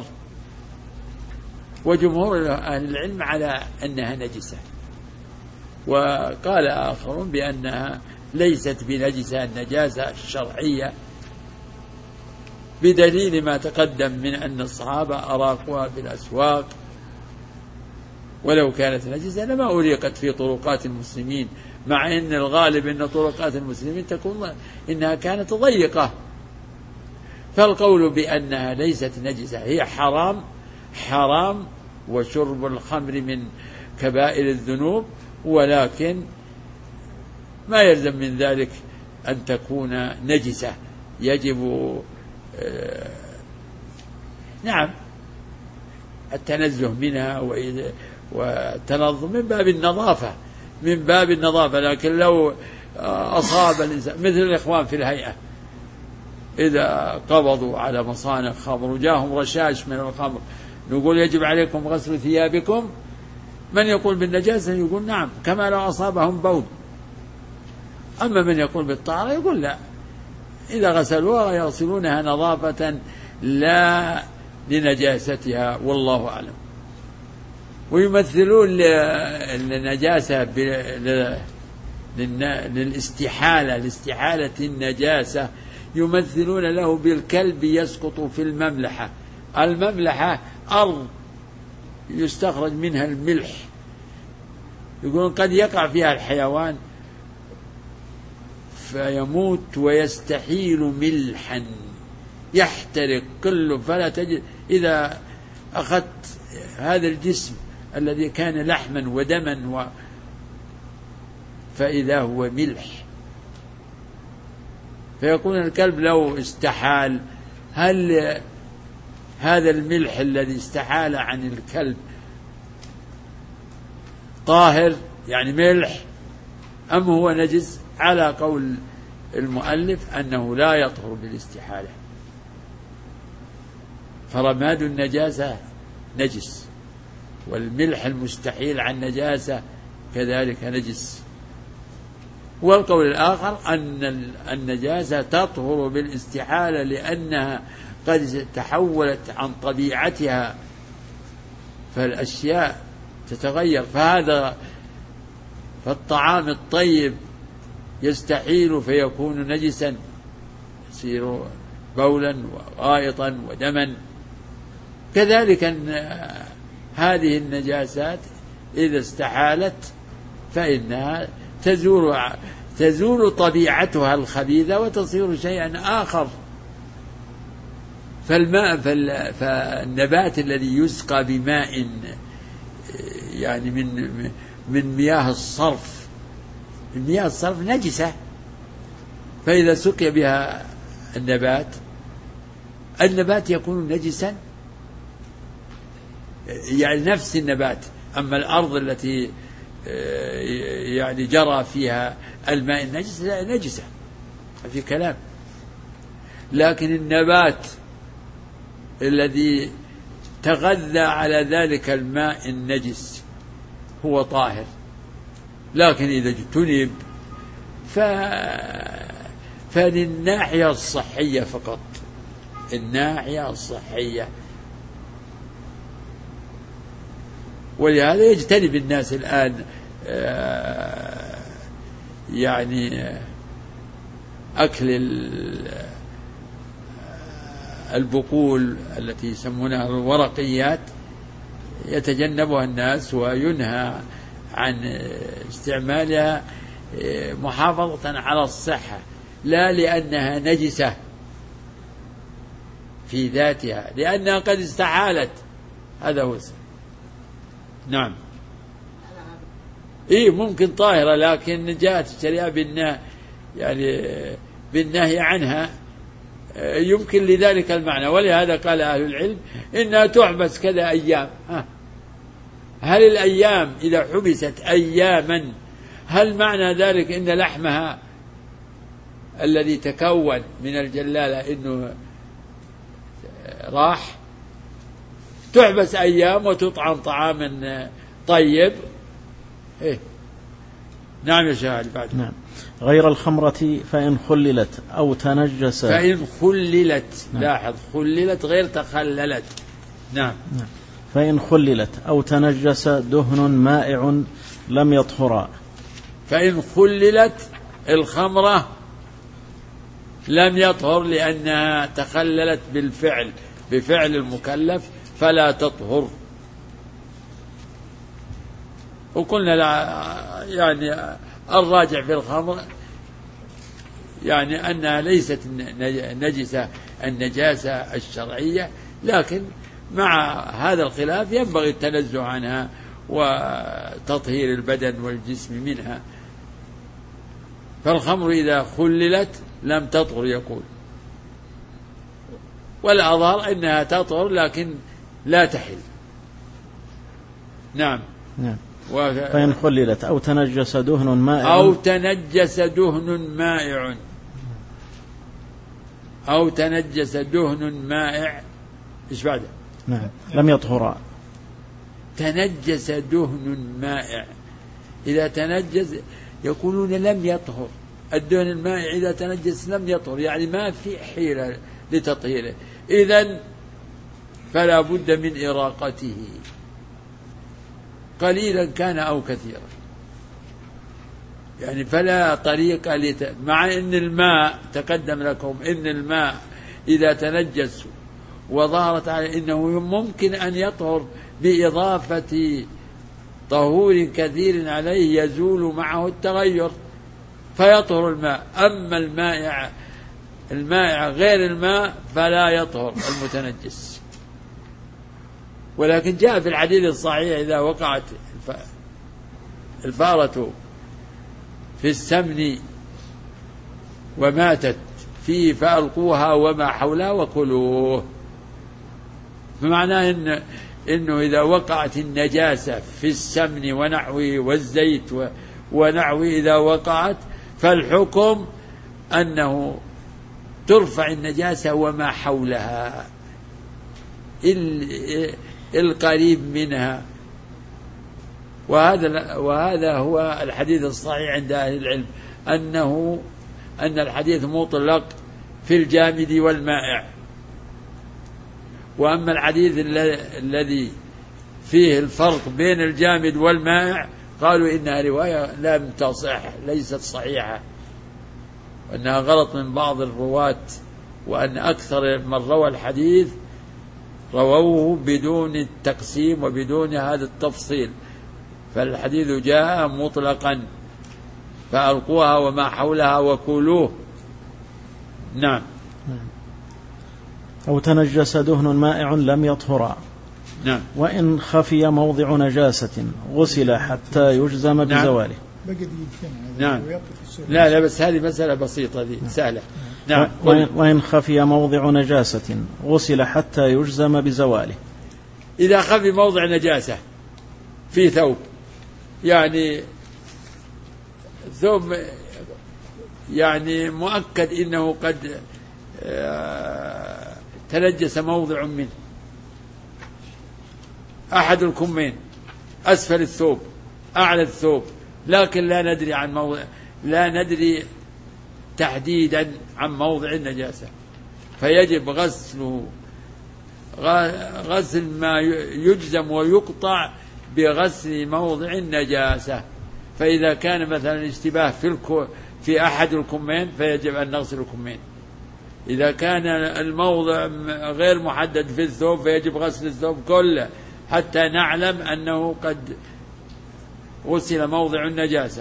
وجمهور أهل العلم على أنها نجسة، وقال آخرون بأنها ليست بنجسة النجاسة الشرعية، بدليل ما تقدم من أن الصحابة أراقوها في الأسواق، ولو كانت نجسة لما أريقت في طرقات المسلمين، مع أن الغالب أن طرقات المسلمين تكون إنها كانت ضيقة. فالقول بأنها ليست نجسة هي حرام حرام، وشرب الخمر من كبائر الذنوب، ولكن ما يلزم من ذلك أن تكون نجسة. يجب آه نعم التنزه منها والتنظم من باب النظافة من باب النظافة لكن لو أصاب الإنسان مثل الإخوان في الهيئة إذا قبضوا على مصانع خمر وجاهم رشاش من الخمر، نقول يجب عليكم غسل ثيابكم. من يقول بالنجاسة يقول نعم كما لو أصابهم بول. أما من يقول بالطهارة يقول لا، إذا غسلوها يغسلونها نظافة لا لنجاستها، والله أعلم. ويمثلون النجاسة للاستحالة لاستحالة النجاسة، يمثلون له بالكلب يسقط في المملحة. المملحة أرض يستخرج منها الملح، يقولون قد يقع فيها الحيوان فيموت ويستحيل ملحا يحترق كله، فلا تجد إذا أخذت هذا الجسم الذي كان لحما ودما و فإذا هو ملح، فيكون الكلب لو استحال، هل هذا الملح الذي استحال عن الكلب طاهر يعني ملح أم هو نجس؟ على قول المؤلف أنه لا يطهر بالاستحالة، فرماد النجاسة نجس، والملح المستحيل عن نجاسة كذلك نجس. والقول الآخر أن النجاسة تطهر بالاستحالة لأنها قد تحولت عن طبيعتها، فالأشياء تتغير. فهذا فالطعام الطيب يستحيل فيكون نجسا، تصير بولا وغائطا ودما. كذلك أن هذه النجاسات إذا استحالت فإنها تزول تزول طبيعتها الخبيثة وتصير شيئا آخر. فالماء فالنبات الذي يسقى بماء يعني من من مياه الصرف، مياه الصرف نجسة، فإذا سقي بها النبات النبات يكون نجسا، يعني نفس النبات. أما الأرض التي يعني جرى فيها الماء النجس لا نجسة في كلام، لكن النبات الذي تغذى على ذلك الماء النجس هو طاهر. لكن إذا اجتنب ف... فللناحية الصحية فقط، الناحية الصحية. ولهذا يجتنب الناس الآن يعني أكل البقول التي يسمونها الورقيات، يتجنبها الناس وينهى عن استعمالها محافظة على الصحة، لا لأنها نجسة في ذاتها، لأنها قد استحالت. هذا هو السبب. نعم. إيه ممكن طاهرة، لكن جاءت الشريعة بالنهي يعني بالنهي عنها، يمكن لذلك المعنى. ولهذا قال أهل العلم إنها تحبس كذا أيام. ها. هل الأيام إذا حبست أياما هل معنى ذلك إن لحمها الذي تكون من الجلالة إنه راح؟ تحبس أيام وتطعم طعاما طيب. إيه؟ نعم يا شاهد بعد. نعم. غير الخمرة فإن خللت أو تنجس. فإن خللت. نعم. لاحظ خللت غير تخللت. نعم. نعم. فإن خللت أو تنجس دهن مائع لم يطهرا. فإن خللت الخمرة لم يطهر لأنها تخللت بالفعل بفعل المكلف فلا تطهر. وقلنا يعني الراجع في الخمر يعني أنها ليست نجسة النجاسة الشرعية، لكن مع هذا الخلاف ينبغي التنزه عنها وتطهير البدن والجسم منها. فالخمر إذا خللت لم تطهر يقول، والأظهر أنها تطهر لكن لا تحل. نعم. نعم. فإن خللت أو تنجس دهن مائع. أو تنجس دهن مائع أو تنجس دهن مائع إيش بعده؟ نعم. لم يطهرا. تنجس دهن مائع، إذا تنجس يقولون لم يطهر. الدهن المائع إذا تنجس لم يطهر، يعني ما في حيلة لتطهيره، إذن فلا بد من إراقته قليلا كان أو كثيرا. يعني فلا طريق لت... مع أن الماء تقدم لكم أن الماء إذا تنجس وظهرت عليه إنه ممكن أن يطهر بإضافة طهور كثير عليه يزول معه التغير فيطهر الماء. أما المائع المائع غير الماء فلا يطهر المتنجس. ولكن جاء في الحديث الصحيح إذا وقعت الفارة في السمن وماتت فيه فألقوها وما حولها وكلوه. فمعناه إن إنه إذا وقعت النجاسة في السمن ونحوه والزيت ونحوه إذا وقعت فالحكم أنه ترفع النجاسة وما حولها القريب منها. وهذا وهذا هو الحديث الصحيح عند أهل العلم، أنه أن الحديث مطلق في الجامد والمائع. وأما الحديث الذي فيه الفرق بين الجامد والمائع قالوا إنها رواية لم تصح، ليست صحيحة، وأنها غلط من بعض الرواة وأن أكثر من روى الحديث رووه بدون التقسيم وبدون هذا التفصيل، فالحديث جاء مطلقا فألقوها وما حولها وكلوه. نعم. أو تنجس دهن مائع لم يطهرا. نعم. وإن خفي موضع نجاسة غسل حتى يجزم بزواله. نعم. لا لا بس هذه مسألة بسيطة دي سهلة. نعم. وإن خفي موضع نجاسة غسل حتى يجزم بزواله. إذا خفي موضع نجاسة في ثوب، يعني ثوب يعني مؤكد إنه قد تنجس موضع منه، أحد الكمين، أسفل الثوب، أعلى الثوب، لكن لا ندري عن موضع، لا ندري تحديدا عن موضع النجاسة، فيجب غسله غسل ما يجزم ويقطع بغسل موضع النجاسة. فإذا كان مثلا اشتباه في الكو في أحد الكمين فيجب أن نغسل الكمين. إذا كان الموضع غير محدد في الثوب فيجب غسل الثوب كله حتى نعلم أنه قد غسل موضع النجاسة.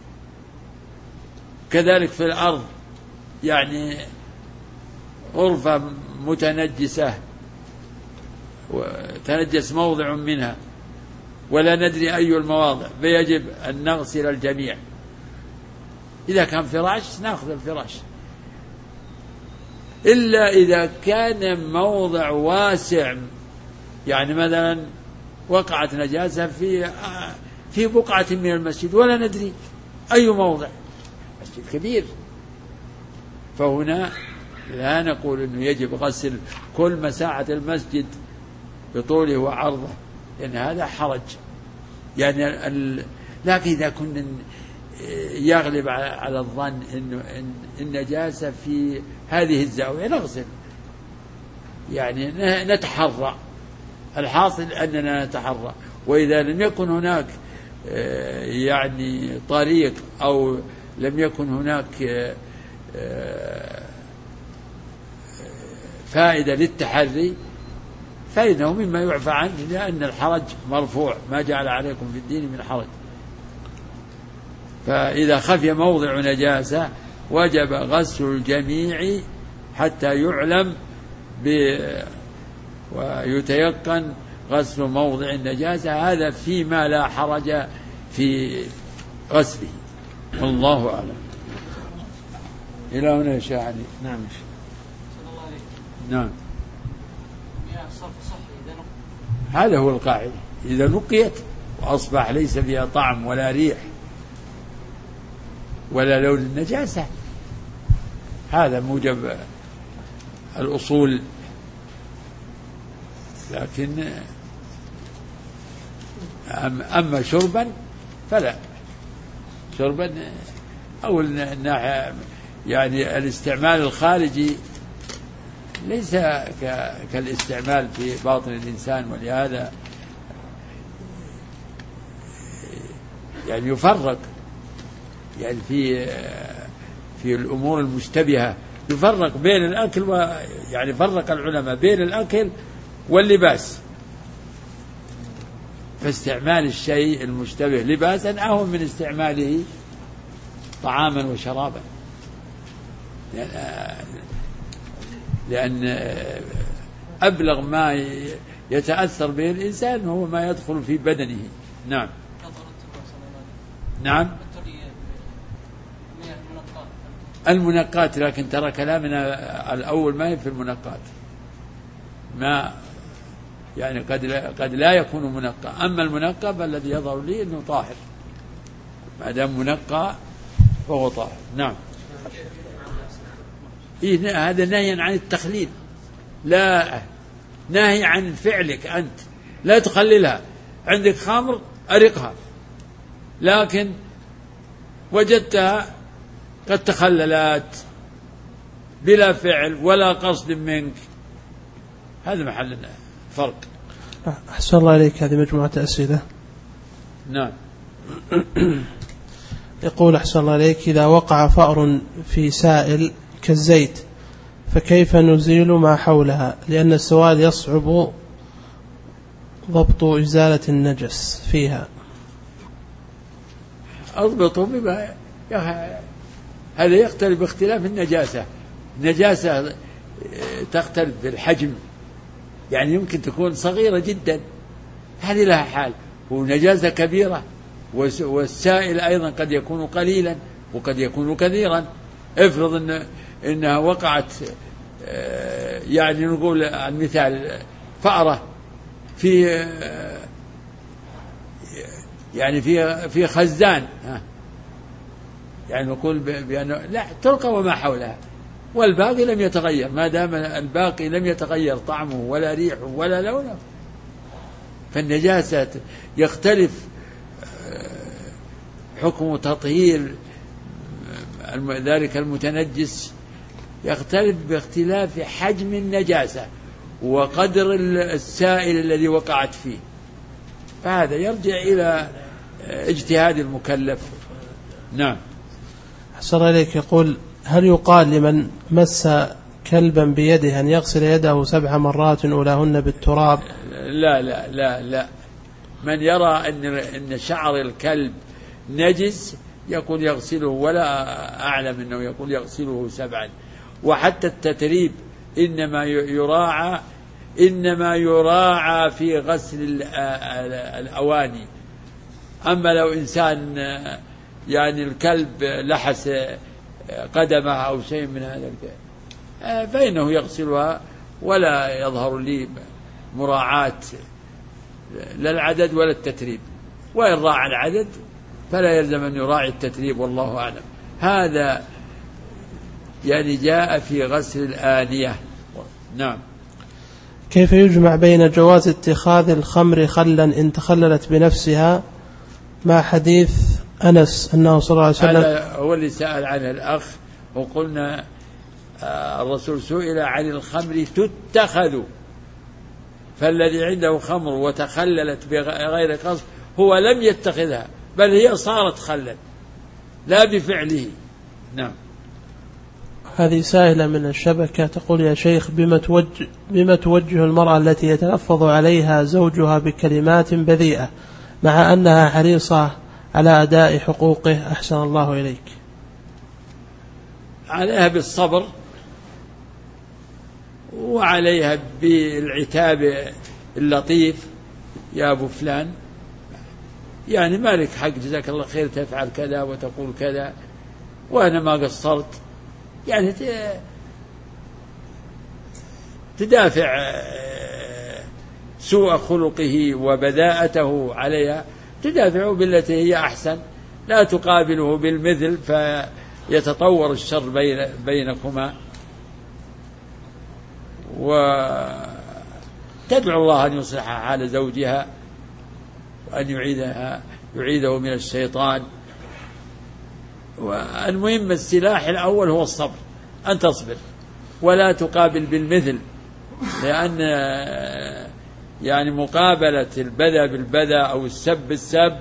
كذلك في الأرض، يعني غرفة متنجسة وتنجس موضع منها ولا ندري أي المواضع فيجب أن نغسل الجميع. إذا كان فراش نأخذ الفراش، إلا إذا كان موضع واسع، يعني مثلا وقعت نجاسة في في بقعة من المسجد ولا ندري أي موضع، مسجد كبير، فهنا لا نقول أنه يجب غسل كل مساحة المسجد بطوله وعرضه، لأن هذا حرج. يعني ال... لكن إذا كنا يغلب على الظن أنه النجاسة في هذه الزاوية نغسل، يعني نتحرى، الحاصل أننا نتحرى. وإذا لم يكن هناك يعني طريق أو لم يكن هناك فائدة للتحري فإنه مما يعفى عنه، لأن الحرج مرفوع، ما جعل عليكم في الدين من حرج. فإذا خفي موضع نجاسة وجب غسل الجميع حتى يعلم ب ويتيقن غسل موضع النجاسة، هذا فيما لا حرج في غسله. والله أعلم. إلى هنا شاعني. نعم. نعم. هذا هو القاعدة، إذا نقيت وأصبح ليس فيها طعم ولا ريح ولا لون النجاسة، هذا موجب الأصول. لكن أما شربا فلا، شربا أو يعني الاستعمال الخارجي ليس كالاستعمال في باطن الإنسان، ولهذا يعني يفرق، يعني في في الأمور المشتبهة يفرق بين الأكل، ويعني فرق العلماء بين الأكل واللباس، فاستعمال الشيء المشتبه لباسا أهون من استعماله طعاما وشرابا، لأن أبلغ ما يتأثر به الإنسان هو ما يدخل في بدنه. نعم. نعم. المنقات، لكن ترى كلامنا الأول ما في المنقات، ما يعني قد لا, قد لا يكون منقى. أما المنقى فالذي يظهر لي أنه طاهر، ما دام منقى فهو طاهر. نعم. إيه هذا نهي عن التخليل، لا نهي عن فعلك أنت، لا تخللها. عندك خمر أرقها، لكن وجدتها قد تخللت بلا فعل ولا قصد منك، هذا محل فرق. أحسن الله عليك. هذه مجموعة أسئلة. نعم. يقول أحسن الله عليك: إذا وقع فأر في سائل كالزيت فكيف نزيل ما حولها؟ لأن السؤال يصعب ضبط إزالة النجس فيها. أضبطه بما هذا يختلف باختلاف النجاسة. النجاسة تختلف بالحجم، يعني يمكن تكون صغيرة جدا هذه لها حال، ونجاسة كبيرة، والسائل أيضا قد يكون قليلا وقد يكون كثيرا. افرض إن إنها وقعت يعني نقول عن مثال فأرة في يعني في في خزان، يعني نقول بأنه لا تلقى وما حولها والباقي لم يتغير، ما دام الباقي لم يتغير طعمه ولا ريحه ولا لونه. فالنجاسة يختلف حكم تطهير ذلك المتنجس، يختلف باختلاف حجم النجاسة وقدر السائل الذي وقعت فيه، فهذا يرجع إلى اجتهاد المكلف. نعم. أحسن إليك. يقول: هل يقال لمن مس كلبا بيده أن يغسل يده سبع مرات أولاهن بالتراب؟ لا لا لا لا من يرى أن أن شعر الكلب نجس يقول يغسله، ولا أعلم أنه يقول يغسله سبعا. وحتى التتريب إنما يراعى إنما يراعى في غسل الأواني. أما لو إنسان يعني الكلب لحس قدمه أو شيء من هذا فإنه يغسلها، ولا يظهر لي مراعاة لا العدد ولا التتريب. وإن راعى العدد فلا يلزم أن يراعي التتريب، والله أعلم. هذا يعني جاء في غسل الآنية. نعم. كيف يجمع بين جواز اتخاذ الخمر خلا إن تخللت بنفسها مع حديث أنس أنه صلى الله عليه وسلم؟ هذا هو اللي سأل عنه الأخ، وقلنا الرسول سئل عن الخمر تتخذ، فالذي عنده خمر وتخللت بغير قصد هو لم يتخذها، بل هي صارت خلا لا بفعله. نعم. هذه سائلة من الشبكة تقول: يا شيخ، بما توجه, بما توجه المرأة التي يتلفظ عليها زوجها بكلمات بذيئة مع أنها حريصة على أداء حقوقه؟ أحسن الله إليك. عليها بالصبر، وعليها بالعتاب اللطيف: يا أبو فلان، يعني مالك حق، جزاك الله خير تفعل كذا وتقول كذا وأنا ما قصرت، يعني تدافع سوء خلقه وبذاءته عليها، تدافع بالتي هي أحسن، لا تقابله بالمثل فيتطور الشر بين بينكما. وتدعو الله أن يصلح حال زوجها وأن يعيدها يعيده من الشيطان. والمهم السلاح الأول هو الصبر، أن تصبر ولا تقابل بالمثل، لأن يعني مقابلة البذا بالبذا أو السب بالسب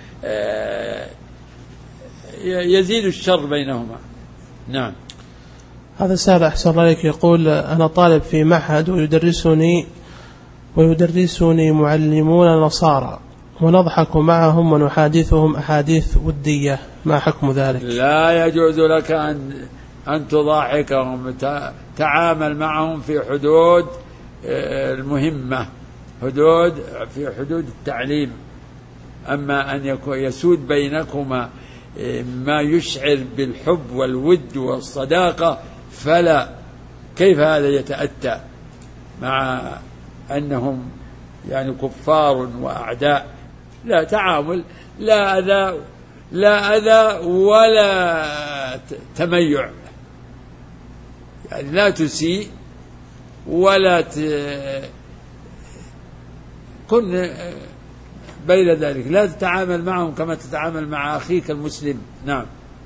يزيد الشر بينهما. نعم. هذا سهل أحسن الله عليك. يقول: أنا طالب في معهد ويدرسني ويدرسني معلمون نصارى، ونضحك معهم ونحادثهم أحاديث ودية، ما حكم ذلك؟ لا يجوز لك أن أن تضاحكهم، تعامل معهم في حدود المهمة، حدود في حدود التعليم. أما أن يسود بينكما ما يشعر بالحب والود والصداقة فلا. كيف هذا يتأتى مع أنهم يعني كفار وأعداء؟ لا، تعامل، لا أذى لا أذى ولا تميع، يعني لا تسيء ولا ت... كن بين ذلك، لا تتعامل معهم كما تتعامل مع أخيك المسلم. نعم.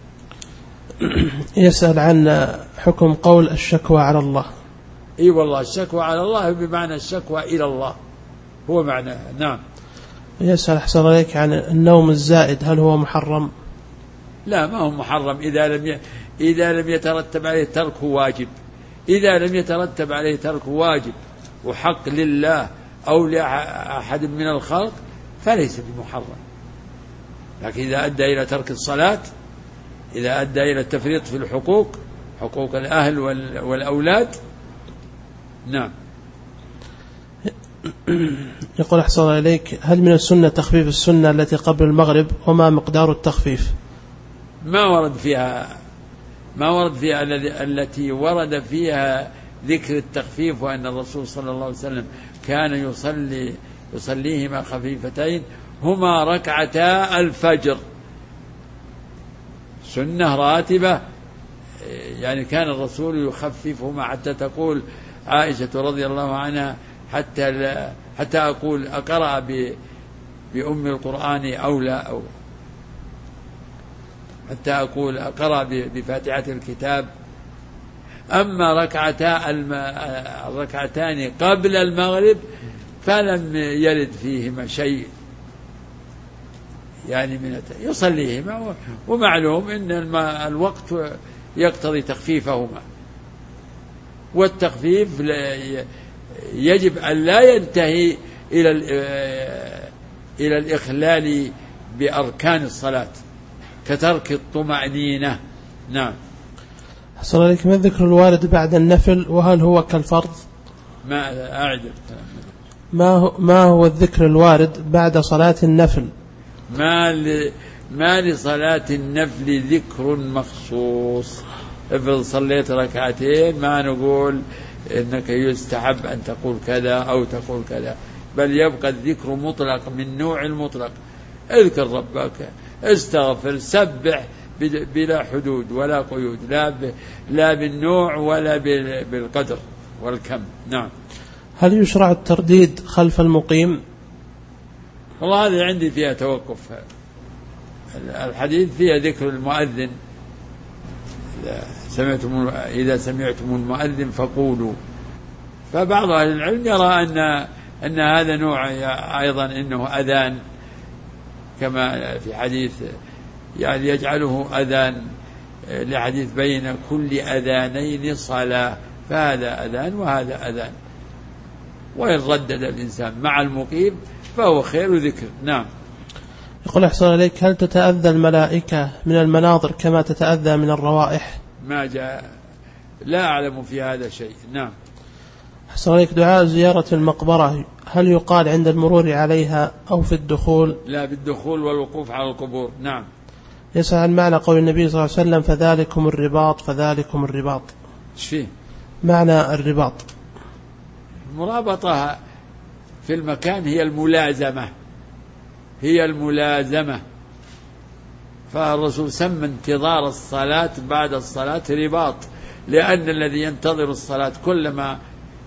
يسأل عن حكم قول الشكوى على الله. اي والله، الشكوى على الله بمعنى الشكوى إلى الله، هو معناه. نعم. يسأل أحسن عليك عن النوم الزائد، هل هو محرم؟ لا، ما هو محرم إذا لم ي... إذا لم يترتب عليه تركه واجب. إذا لم يترتب عليه ترك واجب وحق لله أو لأحد من الخلق فليس بمحرم. لكن إذا أدى إلى ترك الصلاة، إذا أدى إلى التفريط في الحقوق، حقوق الأهل والأولاد، نعم. يقول أحسن إليك، هل من السنة تخفيف السنة التي قبل المغرب، وما مقدار التخفيف؟ ما ورد فيها ما ورد فيها التي ورد فيها ذكر التخفيف، وأن الرسول صلى الله عليه وسلم كان يصلي يصليهما خفيفتين، هما ركعتا الفجر، سنة راتبة، يعني كان الرسول يخففهما حتى تقول عائشة رضي الله عنها حتى حتى أقول أقرأ بأم القرآن أو لا، أو حتى أقول أقرأ بفاتحة الكتاب. أما ركعتا الركعتان قبل المغرب فلم يرد فيهما شيء، يعني من يصليهما، ومعلوم أن الوقت يقتضي تخفيفهما، والتخفيف يجب أن لا ينتهي إلى إلى الإخلال بأركان الصلاة كترك الطمأنينة. نعم. أحسن عليك، ما الذكر الوارد بعد النفل، وهل هو كالفرض؟ ما أعجب ما هو, ما هو الذكر الوارد بعد صلاة النفل؟ ما ل... ما لصلاة النفل ذكر مخصوص. افرض صليت ركعتين ما نقول إنك يستحب أن تقول كذا أو تقول كذا، بل يبقى الذكر مطلق من نوع المطلق. اذكر ربك، استغفر، سبح بلا حدود ولا قيود، لا ب... لا بالنوع ولا بالقدر والكم. نعم. هل يشرع الترديد خلف المقيم؟ والله هذه عندي فيها توقف. الحديث فيها ذكر المؤذن، إذا سمعتم إذا سمعتم المؤذن فقولوا. فبعض أهل العلم يرى أن أن هذا نوع أيضا إنه أذان، كما في حديث يعني يجعله أذان لحديث بين كل أذانين صلاة، فهذا أذان وهذا أذان، وإن ردد الإنسان مع المقيم فهو خير ذكر. نعم. يقول أحسن عليك، هل تتأذى الملائكة من المناظر كما تتأذى من الروائح؟ ما جاء، لا أعلم في هذا شيء. نعم. أحسن عليك، دعاء زيارة المقبرة هل يقال عند المرور عليها أو في الدخول؟ لا، بالدخول والوقوف على القبور. نعم. يسأل عن معنى قول النبي صلى الله عليه وسلم فذلكم الرباط فذلكم الرباط. ايش فيه؟ معنى الرباط المرابطة في المكان هي الملازمة، هي الملازمة. فالرسول سمى انتظار الصلاة بعد الصلاة رباط، لأن الذي ينتظر الصلاة كلما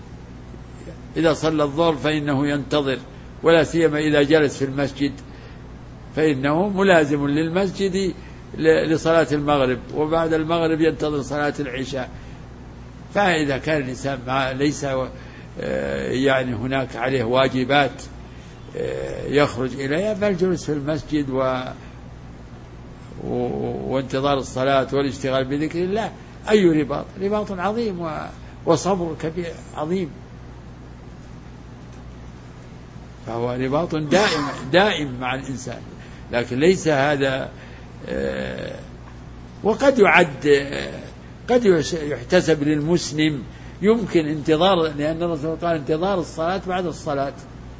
إذا صلى الظهر فإنه ينتظر، ولا سيما إذا جلس في المسجد فإنه ملازم للمسجد لصلاة المغرب، وبعد المغرب ينتظر صلاة العشاء. فإذا كان الإنسان ليس يعني هناك عليه واجبات يخرج إليها، فالجلوس في المسجد و... وانتظار الصلاة والاشتغال بذكر الله أي رباط، رباط عظيم و... وصبر كبير عظيم، فهو رباط دائم دائم مع الإنسان. لكن ليس هذا، وقد يعد قد يحتسب للمسلم يمكن انتظار، لأن الرسول قال انتظار الصلاة بعد الصلاة،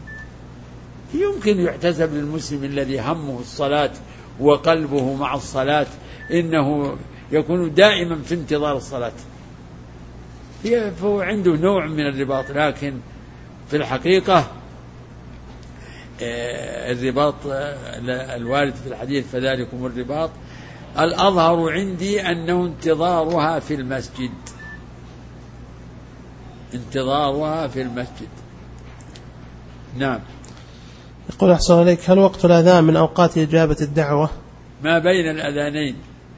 يمكن يحتسب للمسلم الذي همه الصلاة وقلبه مع الصلاة إنه يكون دائما في انتظار الصلاة، فهو عنده نوع من الرباط. لكن في الحقيقة الرباط الوارد في الحديث فذلكم الرباط الأظهر عندي أنه انتظارها في المسجد، انتظارها في المسجد. نعم. يقول أحسن عليك، هل وقت الأذان من أوقات إجابة الدعوة؟ ما بين الأذانين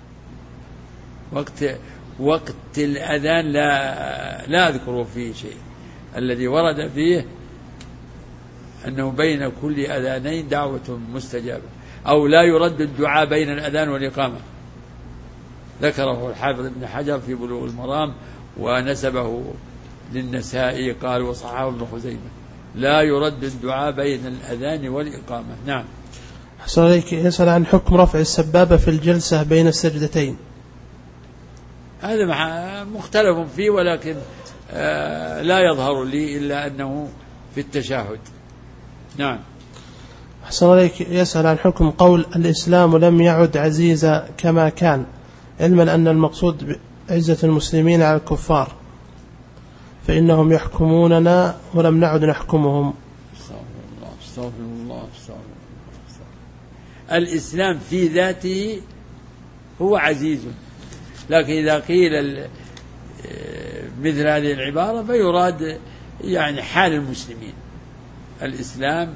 وقت وقت الأذان لا لا أذكر فيه شيء. الذي ورد فيه أنه بين كل أذانين دعوة مستجابة، أو لا يرد الدعاء بين الأذان والإقامة، ذكره الحافظ ابن حجر في بلوغ المرام ونسبه للنسائي قال وصححه ابن خزيمة لا يرد الدعاء بين الأذان والإقامة. نعم. أحسن عليك. يسأل عن حكم رفع السبابة في الجلسة بين السجدتين. هذا مختلف فيه ولكن لا يظهر لي إلا أنه في التشهد. نعم. أحسن عليك. يسأل عن حكم قول الإسلام لم يعد عزيزا كما كان، علما أن المقصود بعزة المسلمين على الكفار، فإنهم يحكموننا ولم نعد نحكمهم. استغفر الله استغفر الله استغفر الله. الإسلام في ذاته هو عزيز، لكن إذا قيل مثل هذه العبارة فيراد يعني حال المسلمين. الإسلام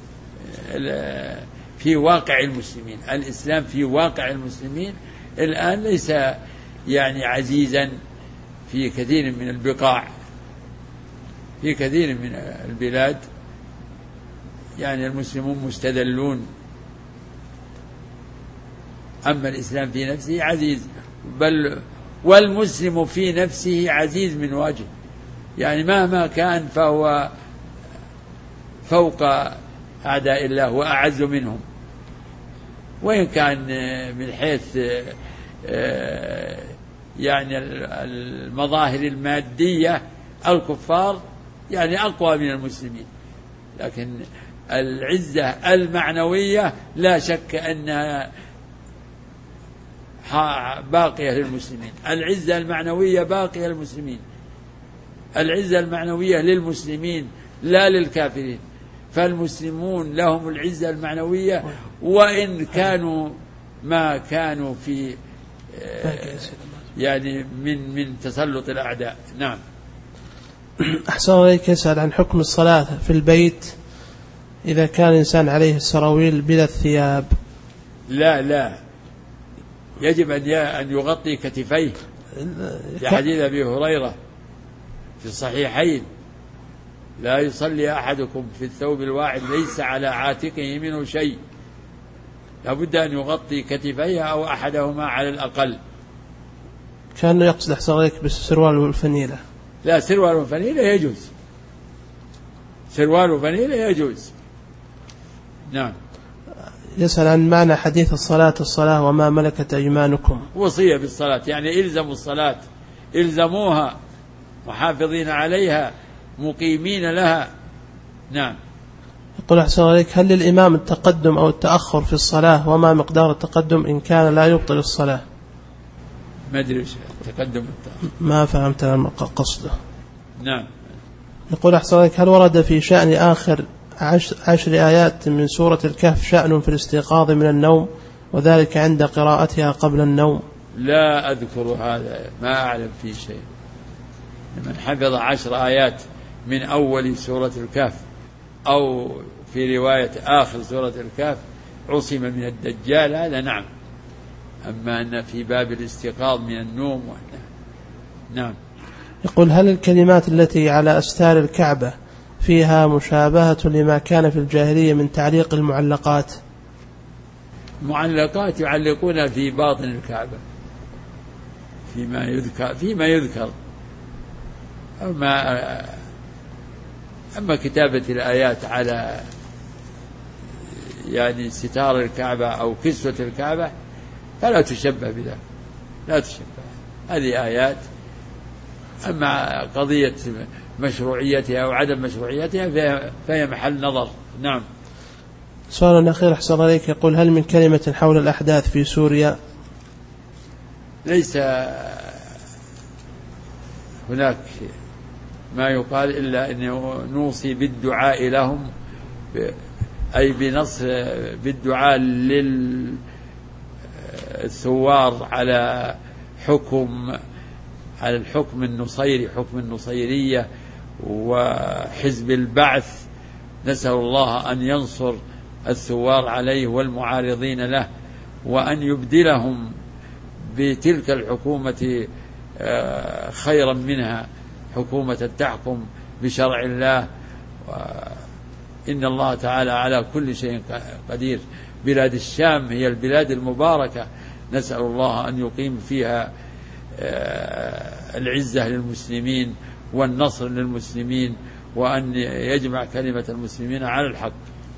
في واقع المسلمين، الإسلام في واقع المسلمين الآن ليس يعني عزيزا في كثير من البقاع، في كثير من البلاد يعني المسلمون مستذلون، أما الإسلام في نفسه عزيز، بل والمسلم في نفسه عزيز من وجه، يعني مهما كان فهو فوق أعداء الله وأعز منهم، وإن كان من حيث يعني المظاهر المادية الكفار يعني أقوى من المسلمين، لكن العزة المعنوية لا شك أنها باقية للمسلمين. العزة المعنوية باقية للمسلمين، العزة المعنوية للمسلمين لا للكافرين، فالمسلمون لهم العزة المعنوية وإن كانوا ما كانوا في يعني من من تسلط الأعداء. نعم. أحسن عليك. يسأل عن حكم الصلاة في البيت إذا كان الإنسان عليه السراويل بلا الثياب. لا لا يجب أن يغطي كتفيه، في حديث أبي هريرة في الصحيحين لا يصلي أحدكم في الثوب الواحد ليس على عاتقه منه شيء، لابد أن يغطي كتفيه أو أحدهما على الأقل. كان يقصد أحسن عليك بالسروال والفنيلة. لا، سروال وفنيلة يجوز، سروال وفنيلة يجوز. نعم. يسأل عن معنى حديث الصلاة الصلاة وما ملكت أيمانكم. وصية بالصلاة، يعني إلزموا الصلاة، إلزموها محافظين عليها مقيمين لها. نعم. يقول أحسن عليك، هل للإمام التقدم أو التأخر في الصلاة، وما مقدار التقدم إن كان لا يبطل الصلاة؟ ما أدري التقدم التأخر، ما فهمت قصده. نعم. يقول أحسن عليك، هل ورد في شأن آخر عشر, عشر آيات من سورة الكهف شأن في الاستيقاظ من النوم، وذلك عند قراءتها قبل النوم؟ لا أذكر هذا، ما أعلم فيه شيء. من حفظ عشر آيات من أول سورة الكهف أو في رواية آخر سورة الكهف عصم من الدجال، هذا نعم. أما أن في باب الاستيقاظ من النوم وحده. نعم. يقول هل الكلمات التي على أستار الكعبة فيها مشابهة لما كان في الجاهلية من تعليق المعلقات؟ معلقات يعلقون في باطن الكعبة فيما يذكر فيما يذكر أما أما كتابة الآيات على يعني ستار الكعبة أو كسوة الكعبة فلا تشبه بذلك، لا تشبه. هذه أما قضية مشروعيتها أو عدم مشروعيتها فهي محل نظر. نعم. سؤال أخير أحسن عليك، يقول هل من كلمة حول الأحداث في سوريا؟ ليس هناك ما يقال إلا أنه نوصي بالدعاء لهم، أي بنص بالدعاء للثوار على حكم على الحكم النصيري، حكم النصيرية وحزب البعث. نسأل الله أن ينصر الثوار عليه والمعارضين له، وأن يبدلهم بتلك الحكومة خيرا منها، حكومة تحكم بشرع الله، إن الله تعالى على كل شيء قدير. بلاد الشام هي البلاد المباركة، نسأل الله أن يقيم فيها العزة للمسلمين والنصر للمسلمين، وأن يجمع كلمة المسلمين على الحق.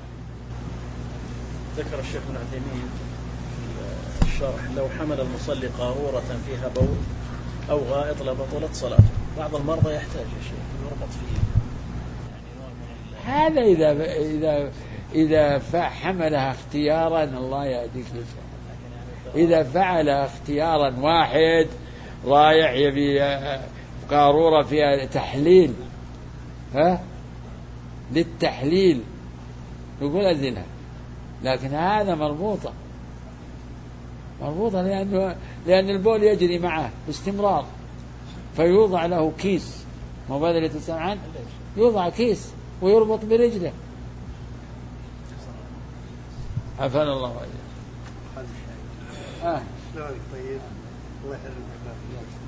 ذكر الشيخ ابن عثيمين في الشرح: لو حمل المصلي قارورة فيها بول أو غائط لبطلت صلاته. بعض المرضى يحتاج يا شيخ يربط فيه هذا إذا إذا إذا حملها اختيارا، الله يهديك، إذا فعل اختيارا واحد رايح يبي قارورة فيها تحليل، ها للتحليل، يقول أزلها، لكن هذا مربوطة مربوطة لأنه لأن البول يجري معه باستمرار، فيوضع له كيس، ما بدل يتسمعن يوضع كيس ويربط برجله. عفان الله عليك. آه. طيب الله يحرمك.